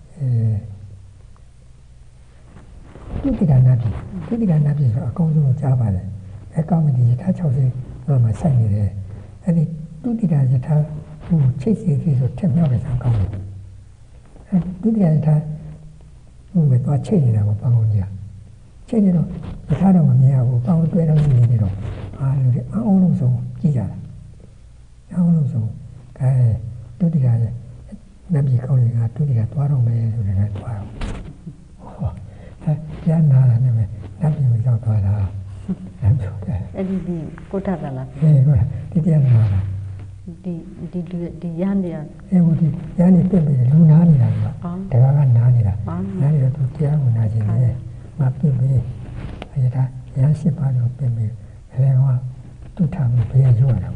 အဲဒုတိယနာပြီဒုတိယနာပြီဆိုအကောင်းဆုံးကြားပါတယ်အဲကောင်းပြီယထာ၆ဆင်းငါမှစိုက်နေတယ်အဲအဲ့ဒီတုတိတာယထာဟိုချိတ်စီစီဆိုထက်မြောက်တဲ့ဆံကောင်းတယ်အဲ့တုတိတာယထာဟိုပဲသွားချိတ်နေတာကိုပန်းကုန်ကြီးချိတ်နေတော့ယထာတော့မမြင်ရဘူးပန်းတွဲတော့နေနေတော့အားလုံးအအောင်လုံးဆုံးကြည့်ကြတာအအောင်လုံးဆုံးအဲတုတိတာရဲ့နတ်ပြည်ကောင်းတွေကတုတိတာသွားတော့မယ်ဆိုတဲ့သွားတော့ဟောအဲပြန်လာတာနဲ့ပဲနတ်ပြည်ကိုရောက်သွားတာအဲ့လိုပဲအဲ့ဒီဒီကိုထတာလားအေးဟုတ်ဒီပြန်လာတာဒီဒီဒီရန်ရအေးဟိုဒီရန်နေပြင့်ပြီးလူနာနေတာကတကားကနားနေတာနားနေတော့သူတရားကိုနာကျင်တယ်မပြင့်ပြီးအဲဒါရန်ရှိပါတော့ပြင့်ပြီးအဲဒါကသူ့ထားပြီးဘေးရွတ်တာ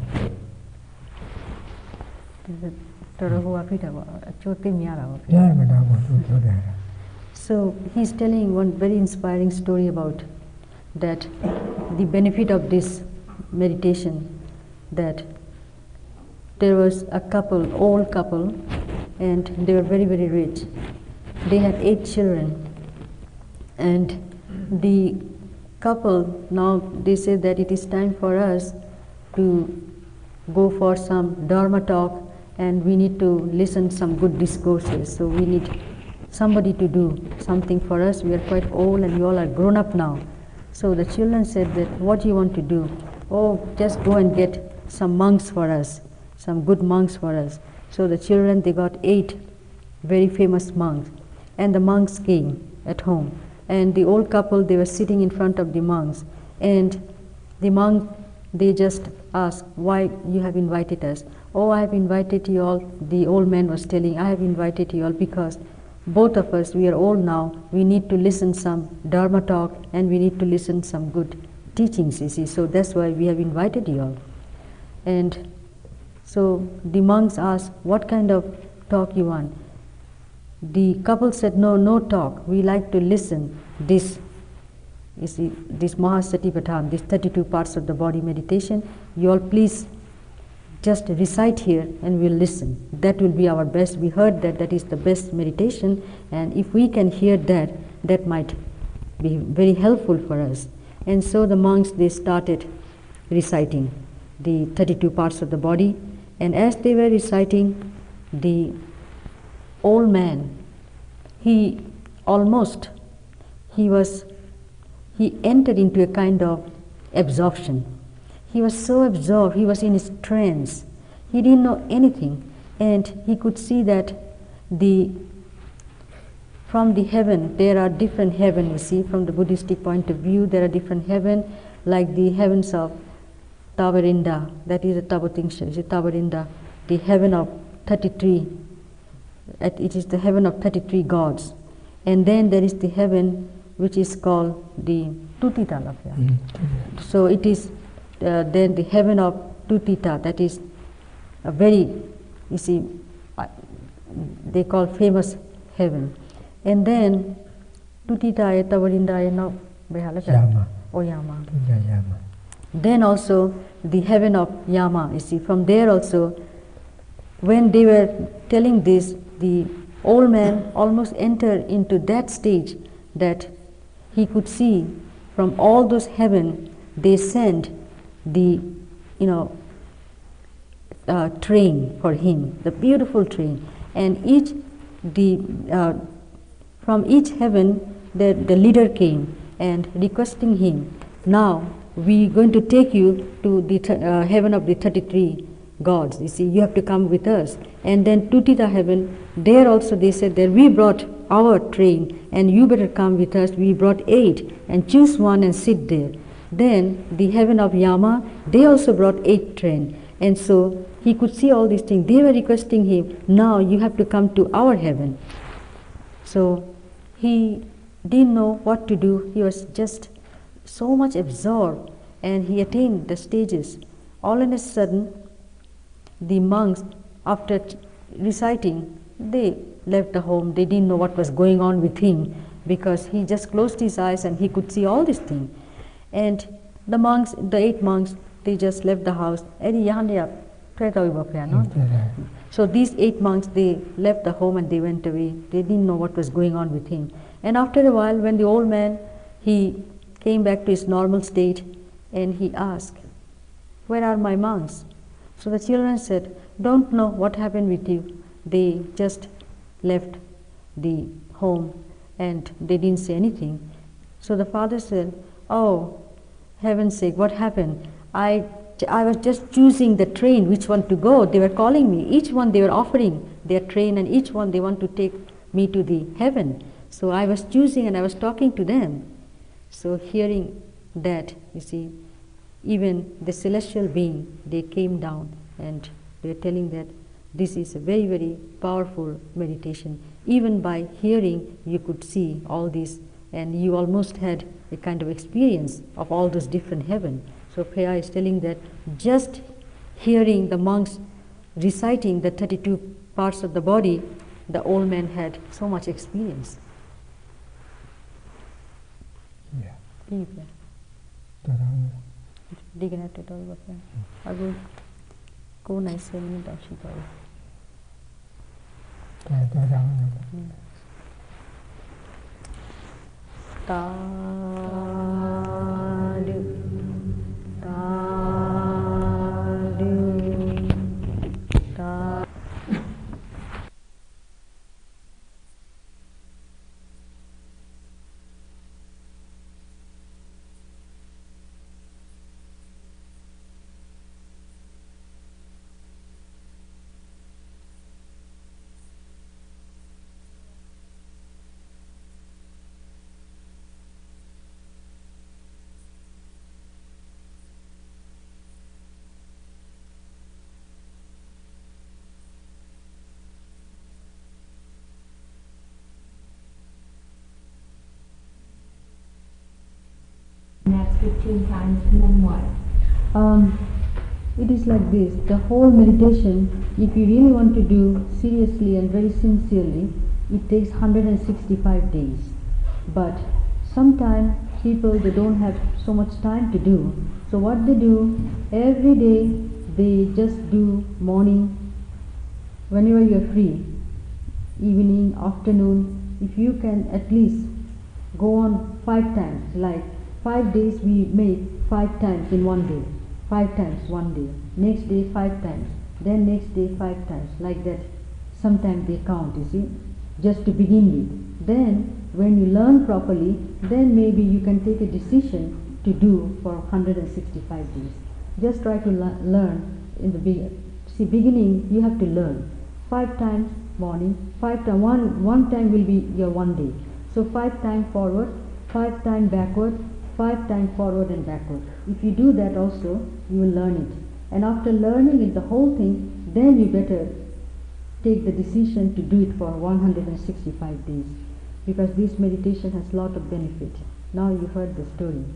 တော်တော်ဟိုအဖြစ်တော့အကျိုးသိမြတာပေါ့ရမတော့ဘူးသူပြောတယ် So he's telling one very inspiring story about that the benefit of this meditation, that there was a couple, old couple, and they were very very rich. They had eight children, and the couple, now they say that it is time for us to go for some dharma talk, and we need to listen some good discourses, so we need somebody to do something for us. We are quite old and you all are grown up now. So the children said that, what do you want to do? Oh, just go and get some monks for us, some good monks for us. So the children, they got eight very famous monks, and the monks came at home, and the old couple, they were sitting in front of the monks, and the monk, they just asked, why you have invited us? Oh, I have invited you all, the old man was telling, I have invited you all because both of us, we are old now, we need to listen some dharma talk, and we need to listen some good teachings, you see, so that's why we have invited you all. And so the monks asked, what kind of talk you want? The couple said, no, no talk, we like to listen this, you see, this Mahasatipatthana, this thirty-two parts of the body meditation, you all please just recite here and we'll listen. That will be our best. We heard that that is the best meditation, and if we can hear that, that might be very helpful for us. And so the monks, they started reciting the thirty-two parts of the body, and as they were reciting, the old man, he almost, he was, he entered into a kind of absorption. He was so absorbed, he was in his trance. He didn't know anything, and he could see that the from the heaven, there are different heaven, you see, from the Buddhistic point of view, there are different heaven, like the heavens of Tavarinda, that is the Tabotingsha, Tavarinda, the heaven of thirty-three, it is the heaven of thirty-three gods. And then there is the heaven which is called the Tutita Lapya. Mm-hmm. So it is Uh, then the heaven of Tutita, that is a very, you see, uh, they call famous heaven. And then Tutitaya, Tavarindaya, no, Yama. Oh, Yama. Yama. Then also the heaven of Yama, you see, from there also, when they were telling this, the old man almost entered into that stage that he could see from all those heaven, they send the, you know, uh, train for him, the beautiful train, and each, the, uh, from each heaven, the, the leader came and requesting him, now we are going to take you to the th- uh, heaven of the thirty-three gods, you see, you have to come with us. And then Tutita heaven, there also they said that we brought our train and you better come with us, we brought eight, and choose one and sit there. Then the heaven of Yama, they also brought eight train, and so he could see all these things. They were requesting him, now you have to come to our heaven. So he didn't know what to do. He was just so much absorbed, and he attained the stages. All in a sudden, the monks, after reciting, they left the home. They didn't know what was going on with him, because he just closed his eyes and he could see all these things. And the monks, the eight monks, they just left the house. So these eight monks, they left the home and they went away. They didn't know what was going on with him. And after a while, when the old man, he came back to his normal state, and he asked, where are my monks? So the children said, don't know what happened with you. They just left the home and they didn't say anything. So the father said, oh, heaven's sake, what happened? I, I was just choosing the train, which one to go. They were calling me. Each one they were offering their train, and each one they want to take me to the heaven. So I was choosing and I was talking to them. So hearing that, you see, even the celestial being, they came down and they were telling that this is a very, very powerful meditation. Even by hearing, you could see all this, and you almost had a kind of experience of all those different heaven. So Phaya is telling that just hearing the monks reciting the thirty-two parts of the body, the old man had so much experience. Yeah. Deep. Tarang. Digging at it all the time. I will go nice and down she goes. Tarang. Tadu, tadu, tadu. And that's fifteen times, and then what? Um, it is like this, the whole meditation, if you really want to do seriously and very sincerely, it takes one hundred sixty-five days. But sometimes people, they don't have so much time to do. So what they do, every day they just do morning, whenever you're free, evening, afternoon, if you can at least go on five times, like five days we make five times in one day, five times one day, next day five times, then next day five times, like that. Sometimes they count, you see, just to begin with. Then when you learn properly, then maybe you can take a decision to do for one hundred sixty-five days. Just try to le- learn in the beginning. See, beginning you have to learn. Five times morning, five times, one, one time will be your one day. So five times forward, five times backward, five times forward and backward. If you do that also, you will learn it. And after learning it, the whole thing, then you better take the decision to do it for one hundred sixty-five days. Because this meditation has a lot of benefit. Now you heard the story.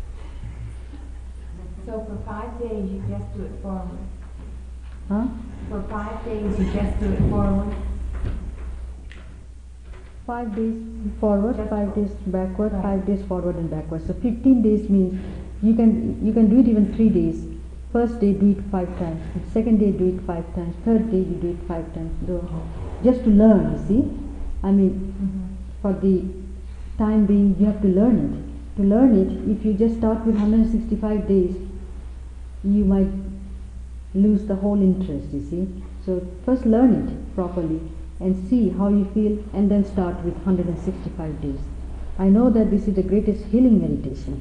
So for five days, you just do it forward. Huh? For five days, you just do it forward. Five days forward, Just five forward. days backward, Right. five days forward and backward. So fifteen days means you can you can do it even three days. First day do it five times, second day do it five times, third day you do it five times. So just to learn, you see. I mean, Mm-hmm. for the time being, you have to learn it. To learn it, if you just start with one hundred sixty-five days, you might lose the whole interest, you see. So first learn it properly and see how you feel, and then start with one hundred sixty-five days. I know that this is the greatest healing meditation.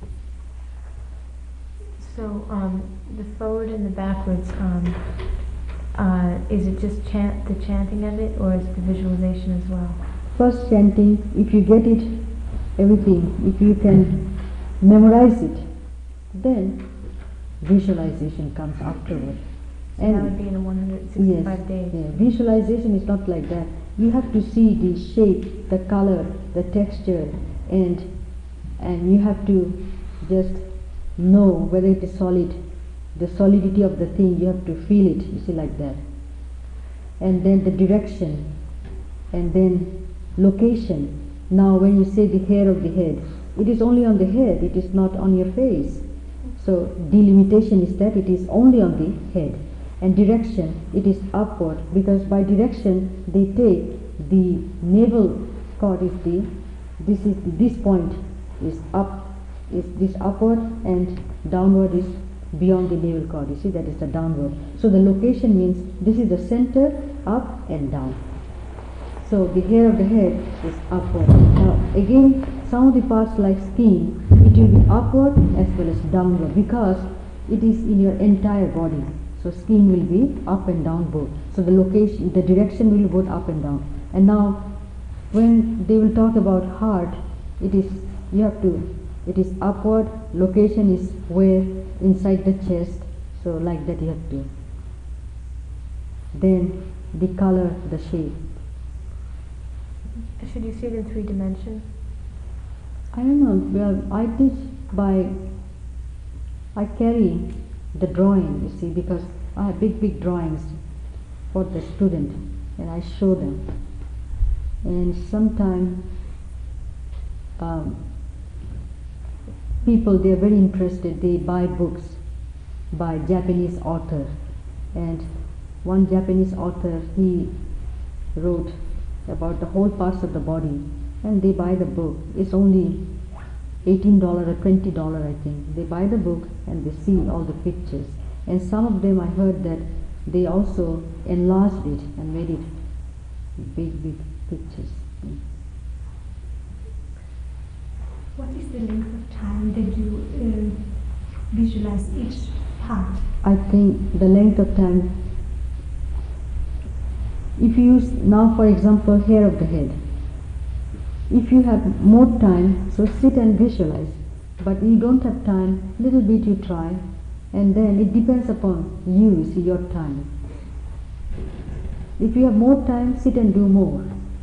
So um, the forward and the backwards, um, uh, is it just chant the chanting of it, or is it the visualization as well? First chanting, if you get it, everything, if you can memorize it, then visualization comes afterward. So that would be in one hundred sixty-five yes, days. yeah. Visualization is not like that. You have to see the shape, the color, the texture, and and you have to just know whether it is solid, the solidity of the thing. You have to feel it, you see, like that. And then the direction, and then location. Now when you say the hair of the head, it is only on the head, it is not on your face. So delimitation is that it is only on the head. And direction, it is upward, because by direction they take the navel cord is the, this is the, this point is up, is this upward, and downward is beyond the navel cord. You see, that is the downward. So the location means this is the center, up and down. So the hair of the head is upward. Now again, some of the parts like skin, it will be upward as well as downward because it is in your entire body. So skin will be up and down both. So the location, the direction will be both up and down. And now when they will talk about heart, it is, you have to, it is upward, location is where, inside the chest, so like that you have to. Then the color, the shape. Should you see it in three dimensions? I don't know, well, I teach by, I carry the drawing, you see, because I have big, big drawings for the student and I show them. And sometimes um, people, they are very interested, they buy books by Japanese author. And one Japanese author, he wrote about the whole parts of the body, and they buy the book. It's only eighteen dollars or twenty dollars, I think. They buy the book and they see all the pictures. And some of them, I heard that they also enlarged it and made it big, big pictures. What is the length of time that you uh, visualize each part? I think the length of time, if you use now for example hair of the head, if you have more time, so sit and visualize, but you don't have time, little bit you try, and then it depends upon you, see your time. If you have more time, sit and do more.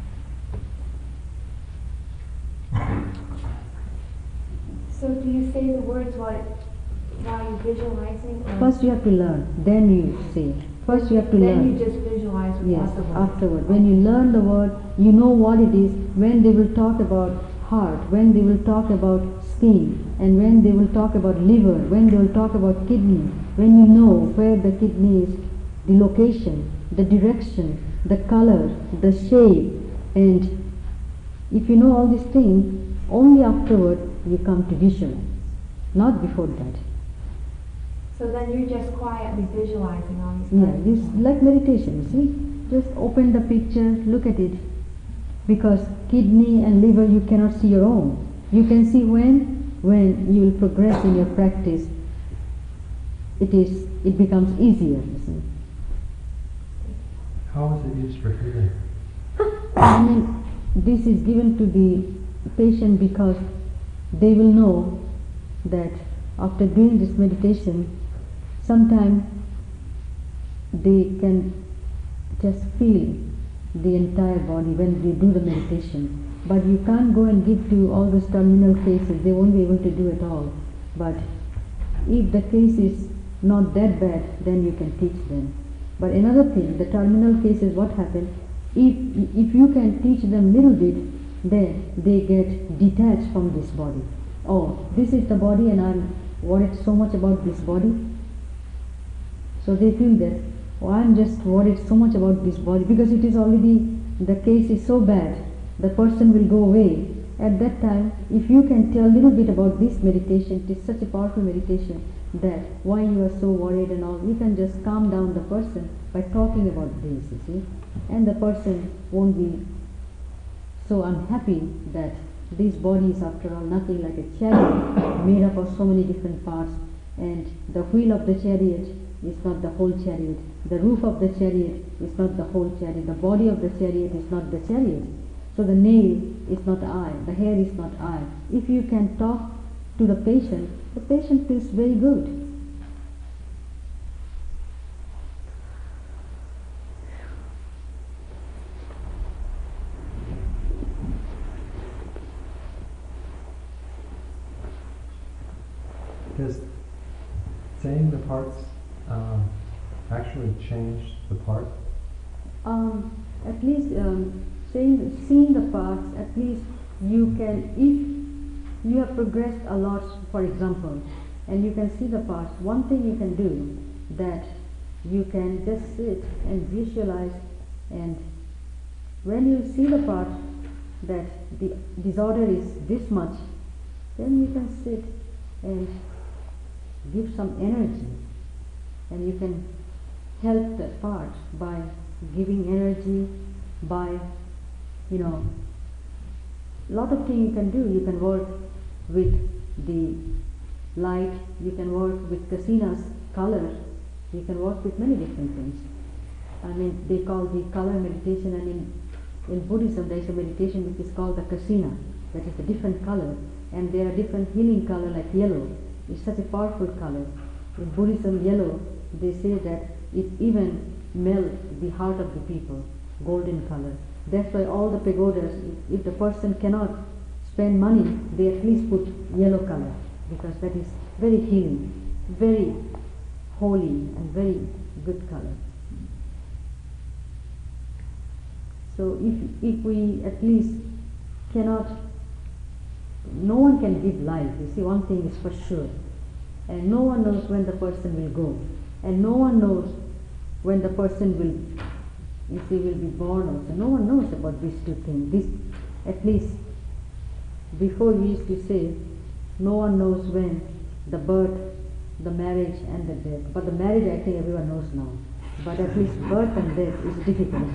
So do you say the words while, while you're visualizing? Or First you have to learn, then you say. First you have to then learn. you just visualize without Yes, the word. afterward. When you learn the word, you know what it is. When they will talk about heart, when they will talk about skin, and when they will talk about liver, when they will talk about kidney, when you know where the kidney is, the location, the direction, the color, the shape, and if you know all these things, only afterward you come to visualize, not before that. So then you're just quietly visualizing all these Yeah, parts. this like meditation, you see. Just open the picture, look at it. Because kidney and liver you cannot see your own. You can see when, when you will progress in your practice, it is, it becomes easier, you see. How is it used for healing? I mean, this is given to the patient because they will know that after doing this meditation, sometimes they can just feel the entire body when they do the meditation. But you can't go and give to all those terminal cases, they won't be able to do it all. But if the case is not that bad, then you can teach them. But another thing, the terminal cases, what happens, if, if you can teach them little bit, then they get detached from this body. Oh, this is the body and I'm worried so much about this body. So they feel that, oh, I'm just worried so much about this body because it is already, the case is so bad, the person will go away. At that time, if you can tell a little bit about this meditation, it is such a powerful meditation that why you are so worried and all, you can just calm down the person by talking about this, you see. And the person won't be so unhappy that this body is after all nothing like a chariot made up of so many different parts, and the wheel of the chariot is not the whole chariot, the roof of the chariot is not the whole chariot, the body of the chariot is not the chariot. So the nail is not I, the hair is not I. If you can talk to the patient, the patient feels very good. Does saying the parts um, actually change the part? Um, at least um, saying, seeing the parts, at least you can, if you have progressed a lot, for example, and you can see the parts, one thing you can do, that you can just sit and visualize, and when you see the part that the disorder is this much, then you can sit and give some energy, and you can help that part by giving energy, by, you know, lot of things you can do. You can work with the light, you can work with Kasina's color, you can work with many different things. I mean, they call the color meditation, and in, in Buddhism there is a meditation which is called the Kasina, that is a different color, and there are different healing color like yellow. It's such a powerful color. In Buddhism, yellow, they say that it even melts the heart of the people, golden color. That's why all the pagodas, if, if the person cannot spend money, they at least put yellow color, because that is very healing, very holy and very good color. So if, if we at least cannot, no one can give life, you see, one thing is for sure, and no one knows when the person will go, and no one knows when the person will, you see, will be born also. No one knows about these two things. This, at least before we used to say, no one knows when the birth, the marriage and the death. But the marriage I think everyone knows now. But at least birth and death is difficult.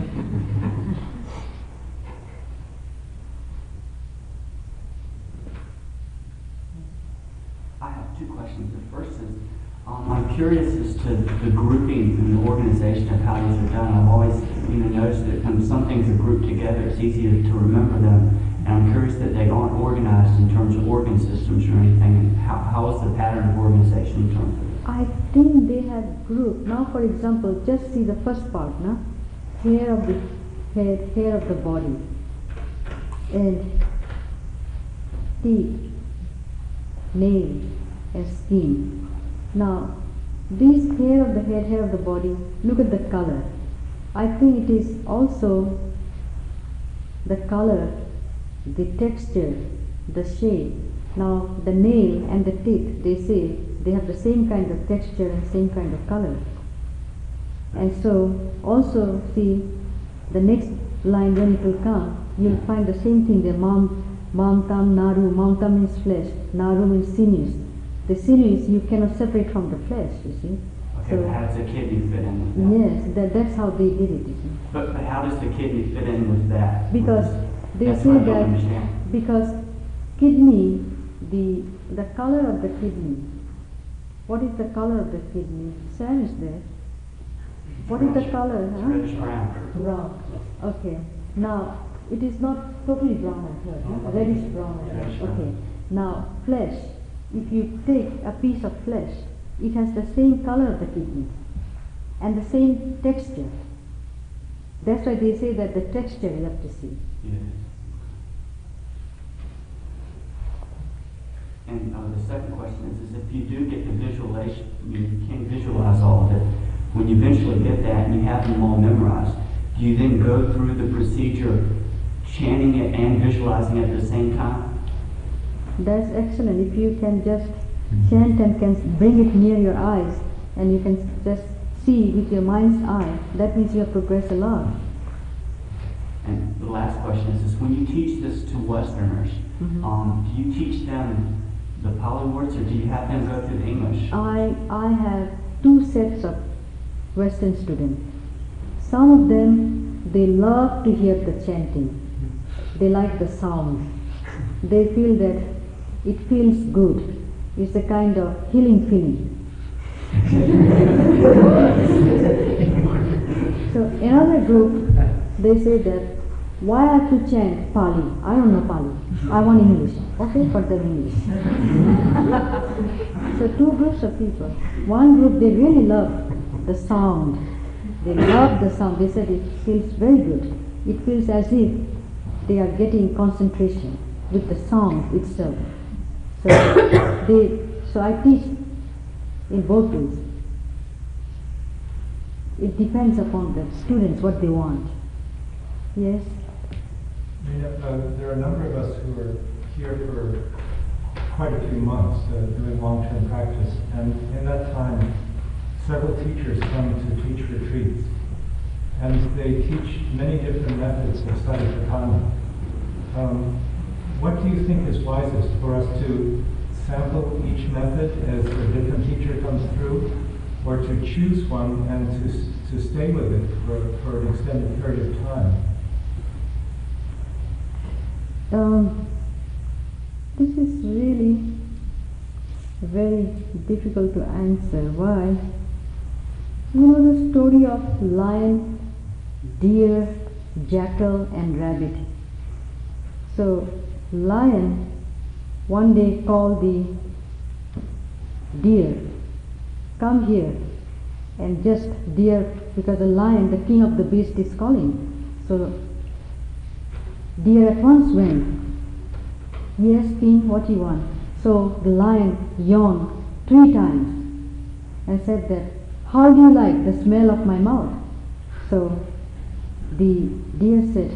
I have two questions. The first is, um, I'm curious as to the grouping and the organization of how these are done. I've always, you know, noticed that when some things are grouped together, it's easier to remember them. And I'm curious that they aren't organized in terms of organ systems or anything. And how, how is the pattern of organization in terms of it? I think they have grouped. Now, for example, just see the first part, no? Hair of the head, hair of the body, and teeth, nail, and skin. Now, this hair of the head, hair of the body, look at the color. I think it is also the color, the texture, the shape. Now, the nail and the teeth, they say, they have the same kind of texture and same kind of color. And so, also see, the next line when it will come, you'll find the same thing there, mam, mam tam naru. Mam tam means flesh, naru means sinews. The sinews you cannot separate from the flesh, you see. Okay, So, but how does the kidney fit in with that? yes, that, that's how they did it, you see. But, but how does the kidney fit in with that? Because they That's say what I don't that, understand. because kidney, the, the color of the kidney, what is the color of the kidney? Sand is there. What is the color? It's Huh? reddish brown. Brown. Okay. Now, it is not totally brown, I heard. Huh? Reddish brown, I heard. Reddish brown. Okay. Now, flesh. If you take a piece of flesh, it has the same color of the kidney and the same texture. That's why they say that the texture you have to see. Yes. And uh, the second question is, is if you do get the visualization, you, you can't visualize all of it. When you eventually get that and you have them all memorized, do you then go through the procedure chanting it and visualizing it at the same time? That's excellent. If you can just chant and can bring it near your eyes, and you can just see with your mind's eye, that means you have progressed a lot. And the last question is, is when you teach this to Westerners, Mhm. um, do you teach them the Pali words, or do you have them go through the English? I, I have two sets of Western students. Some of them, they love to hear the chanting. They like the sound. They feel that it feels good. It's a kind of healing feeling. So another group, they say that, why I have to chant Pali? I don't know Pali. I want English. Okay, for them English. So two groups of people. One group, they really love the sound. They love the sound. They said it feels very good. It feels as if they are getting concentration with the sound itself. So they, so I teach in both ways. It depends upon the students what they want. Yes. Yeah, uh, there are a number of us who are here for quite a few months uh, doing long-term practice, and in that time, several teachers come to teach retreats, and they teach many different methods of satipatthana. Um, what do you think is wisest for us to sample each method as a different teacher comes through, or to choose one and to, to stay with it for, for an extended period of time? Um, this is really very difficult to answer. Why? You know the story of lion, deer, jackal and rabbit. So lion one day called the deer, come here, and just deer, because the lion, the king of the beast, is calling. So deer at once went. Yes, king, what you want? So the lion yawned three times and said that, how do you like the smell of my mouth? So the deer said,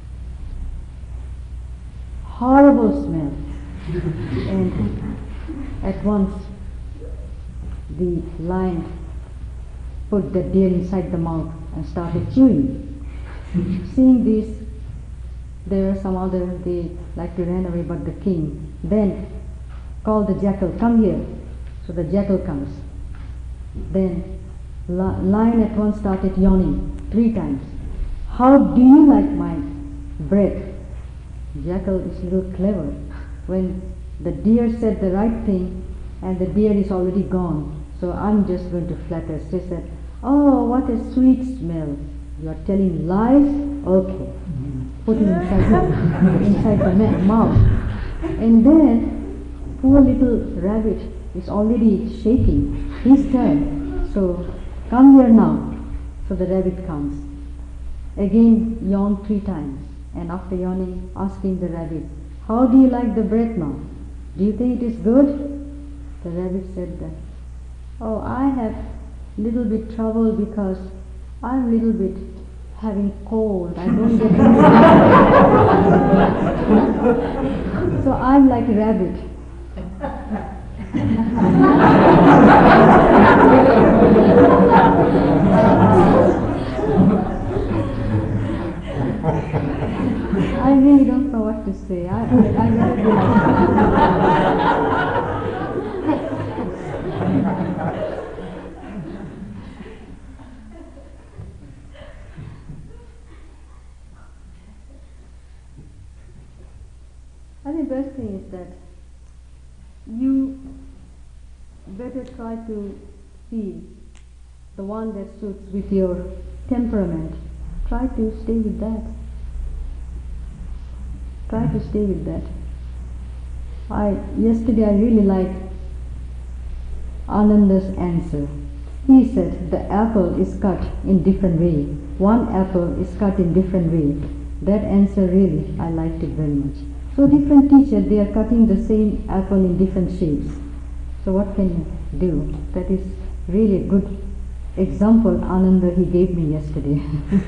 horrible smell. And at once the lion put the deer inside the mouth and started chewing. Seeing this, there were some other, they like to run away, but the king then called the jackal, come here. So the jackal comes. Then lion at once started yawning three times. How do you like my breath? Jackal is a little clever. When the deer said the right thing and the deer is already gone, so I'm just going to flatter. She said, oh, what a sweet smell. You are telling lies? Okay. Put him inside the, inside the mouth. And then poor little rabbit is already shaking. His turn. So come here now. So the rabbit comes. Again yawn three times. And after yawning, asking the rabbit, how do you like the breath now? Do you think it is good? The rabbit said that, oh, I have little bit trouble because I'm little bit having cold. I don't get it. So I'm like a rabbit. I really don't know what to say. I, I, I really do I think the best thing is that you better try to see the one that suits with your temperament. Try to stay with that. Try to stay with that. I yesterday I really liked Ananda's answer. He said the apple is cut in different way. One apple is cut in different way. That answer really, I liked it very much. So different teachers, they are cutting the same apple in different shapes. So what can you do? That is really a good example Ananda he gave me yesterday.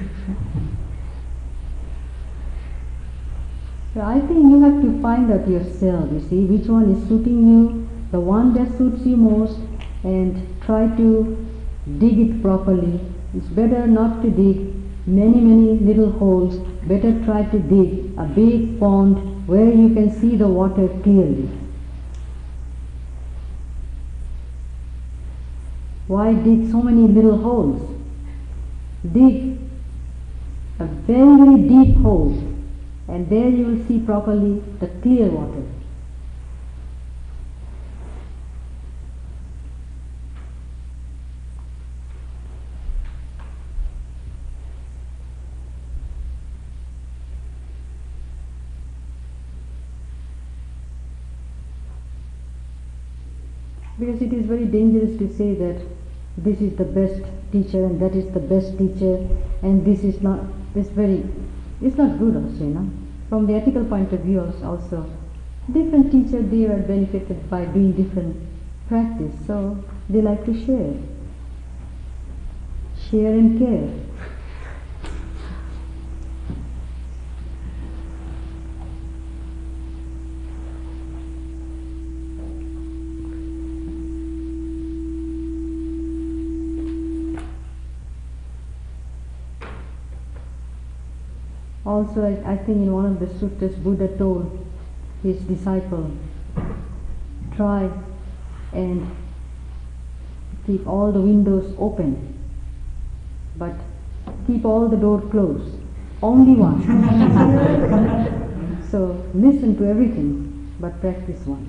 So I think you have to find out yourself, you see, which one is suiting you, the one that suits you most, and try to dig it properly. It's better not to dig many, many little holes. Better try to dig a big pond where you can see the water clearly. Why dig so many little holes? Dig a very, very deep hole, and there you will see properly the clear water. Because it is very dangerous to say that this is the best teacher and that is the best teacher and this is not, this very, it's not good also, you know. From the ethical point of view also, different teachers, they are benefited by doing different practice, so they like to share. Share and care. Also, I, I think in one of the suttas, Buddha told his disciple, try and keep all the windows open, but keep all the door closed. Only one. So listen to everything, but practice one.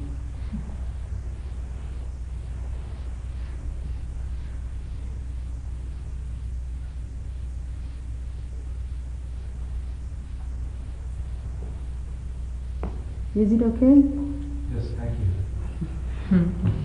Is it okay? Yes, thank you.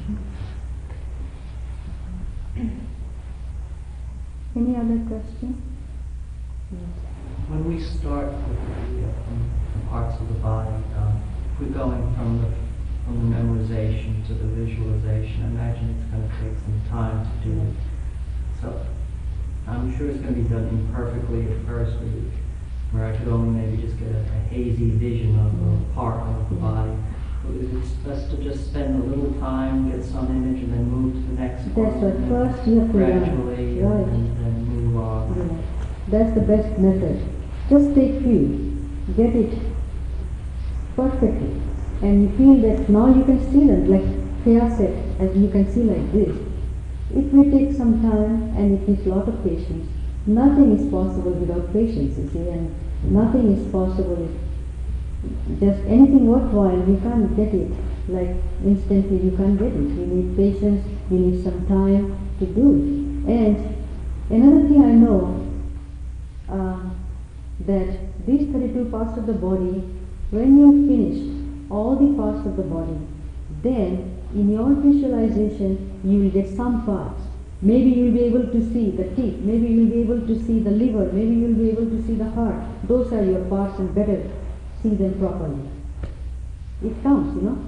Any other question? When we start with the, um, the parts of the body, um, if we're going from the from the memorization to the visualization, I imagine it's going to take some time to do it. So I'm sure it's going to be done imperfectly at first, where I could only maybe just get a, a hazy vision of a part of the body. It's best to just spend a little time, get some image, and then move to the next part. That's what first you have to learn. Gradually, Right. and then move on. Yeah. That's the best method. Just take few, get it perfectly, and you feel that now you can see them, like Priya said, as you can see like this. It may take some time and it needs a lot of patience. Nothing is possible without patience, you see, and nothing is possible. Just anything worthwhile, you can't get it like instantly. You can't get it. You need patience. You need some time to do it. And another thing I know, uh, that these thirty-two parts of the body, when you've finished all the parts of the body, then in your visualization you will get some parts. Maybe you will be able to see the teeth. Maybe you will be able to see the liver. Maybe you will be able to see the heart. Those are your parts, and better see them properly. It counts, you know.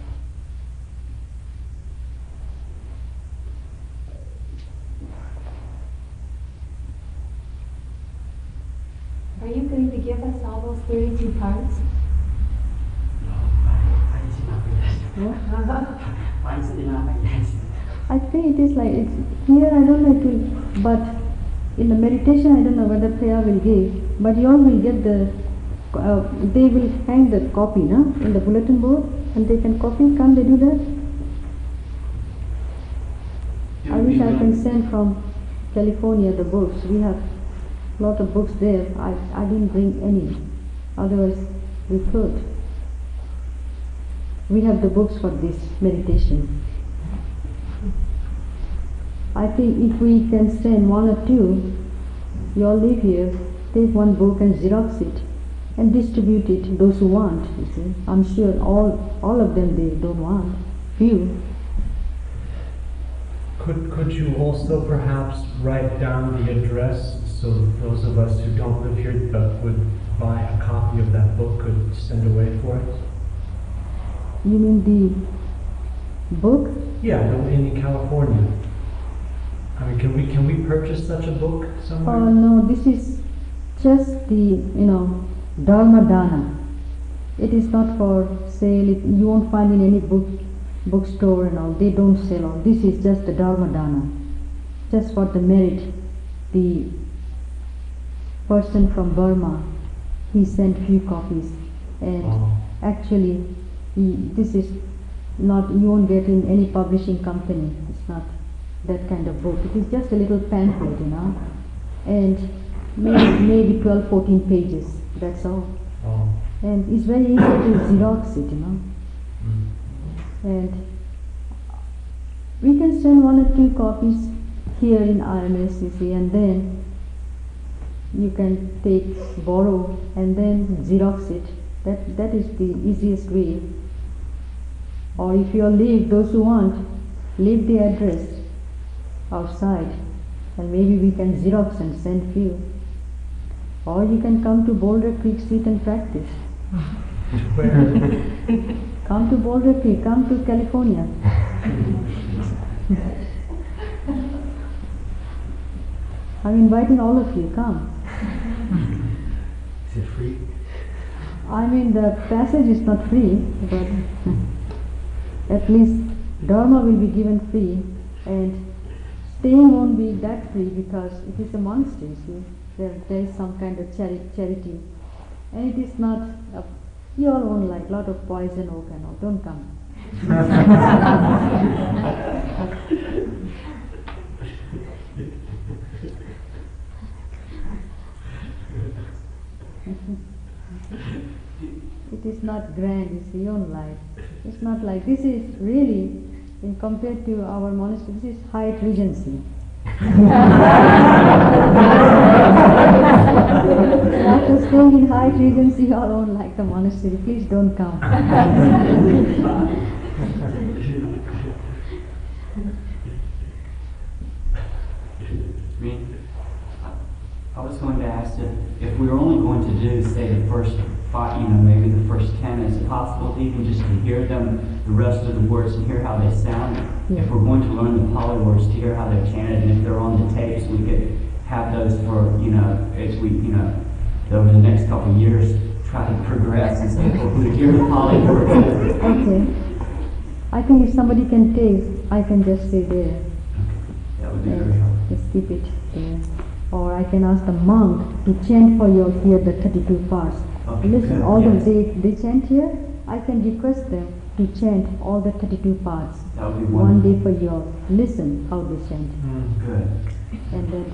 Are you going to give us all those thirty-two parts? I think it is like, it's here, I don't know, it will, but in the meditation I don't know whether Priya will give, but you all will get the, uh, they will hang the copy, no, in the bulletin board, and they can copy. Can't they do that? I wish I can send from California the books. We have a lot of books there. I, I didn't bring any, otherwise we could. We have the books for this meditation. I think if we can send one or two, you all live here, take one book and Xerox it and distribute it to those who want, you see. I'm sure all all of them they don't want, few. Could could you also perhaps write down the address so those of us who don't live here but would buy a copy of that book could send away for it? You mean the book? Yeah, the- in California. I mean, can we can we purchase such a book somewhere? Oh no, this is just the, you know, Dharma Dana. It is not for sale. It, you won't find in any book bookstore and all. They don't sell all. This is just the Dharma Dana, just for the merit. The person from Burma, he sent few copies, and Oh. actually, he, this is not. You won't get in any publishing company. It's not that kind of book. It is just a little pamphlet, you know, and maybe, maybe twelve, fourteen pages. That's all. Oh. And it's very easy to Xerox it, you know. Mm. And we can send one or two copies here in R M S, you see, and then you can take, borrow, and then Xerox it. That that is the easiest way. Or if you all leave, those who want, leave the address outside, and maybe we can Xerox and send few. Or you can come to Boulder Creek, sit and practice. Where? Come to Boulder Creek, come to California. I'm inviting all of you, come. Is it free? I mean, the passage is not free, but at least Dharma will be given free, and staying won't be that free because it is a monastery, see. There, there is some kind of chari- charity, and it is not, a, you all won't like lot of poison oak and all, don't come. It is not grand, it's your own life. It's not like, this is really, in compared to our monastery, this is Hyatt Regency. After staying in Hyatt Regency, you all don't like the monastery. Please don't come. I mean, I was going to ask if, if we were only going to do, say, the first five, you know, maybe the first ten, is it possible to even just to hear them, the rest of the words, and hear how they sound? Yeah. If we're going to learn the Pali words, to hear how they're chanted, and if they're on the tapes, we could have those for, you know, as we, you know, over the next couple of years, try to progress and say, well, we hear the Pali words. Okay. I think if somebody can take, I can just say there. That would be Yes, very helpful. just keep it there. Or I can ask the monk to chant for you here the thirty-two parts. Okay, Listen, good, all yes. the they, they chant here, I can request them to chant all the thirty-two parts. That would be One wonderful. day for you. Listen how they chant. Good. And then,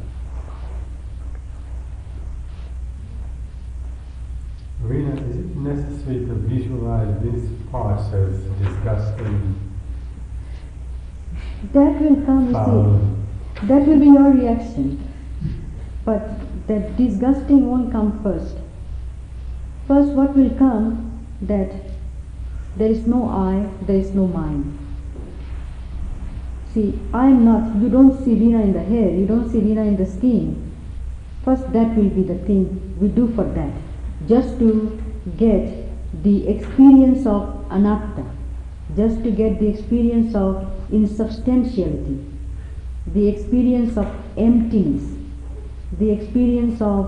Rina, is it necessary to visualize these parts as disgusting, that will come, you foul? see. That will be your reaction. But that disgusting won't come first. First, what will come, that there is no I, there is no mind. See, I am not, you don't see Rina in the hair, you don't see Rina in the skin. First, that will be the thing we do for that. Just to get the experience of anatta, just to get the experience of insubstantiality, the experience of emptiness, the experience of,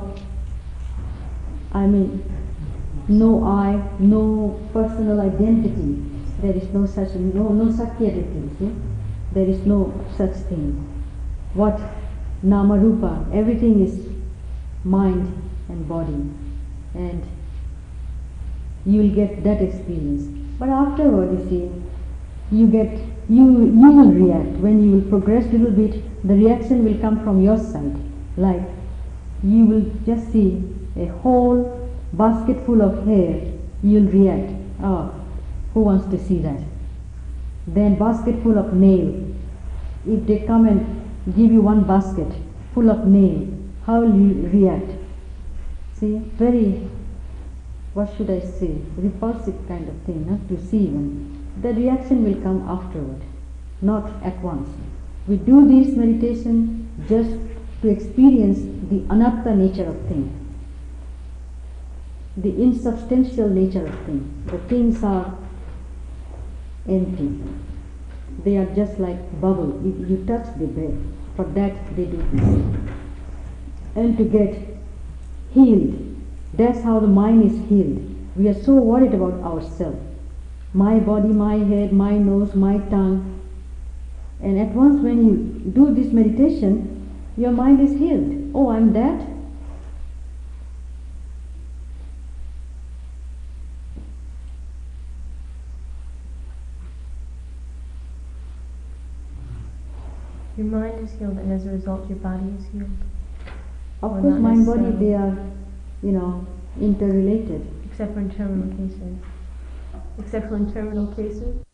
I mean, no I, no personal identity. There is no such, no, no sakyaditi, see? There is no such thing. What? Nama Rupa, everything is mind and body. And you will get that experience. But afterward, you see, you get, you, you will react. When you will progress a little bit, the reaction will come from your side. Like, you will just see a whole basket full of hair, you will react. Oh, who wants to see that? Then basket full of nail. If they come and give you one basket full of nail, how will you react? See, very, what should I say, repulsive kind of thing, not to see even. The reaction will come afterward, not at once. We do this meditation just to experience the anatta nature of things, the insubstantial nature of things. The things are empty. They are just like bubble. If you touch, they break. For that they do this. And to get healed, that's how the mind is healed. We are so worried about ourselves. My body, my head, my nose, my tongue. And at once when you do this meditation, your mind is healed. Oh, I'm that. Your mind is healed, and as a result, your body is healed. Of Or course, not mind body, necessarily. they are, you know, interrelated. Except for in terminal cases. Except for in terminal cases.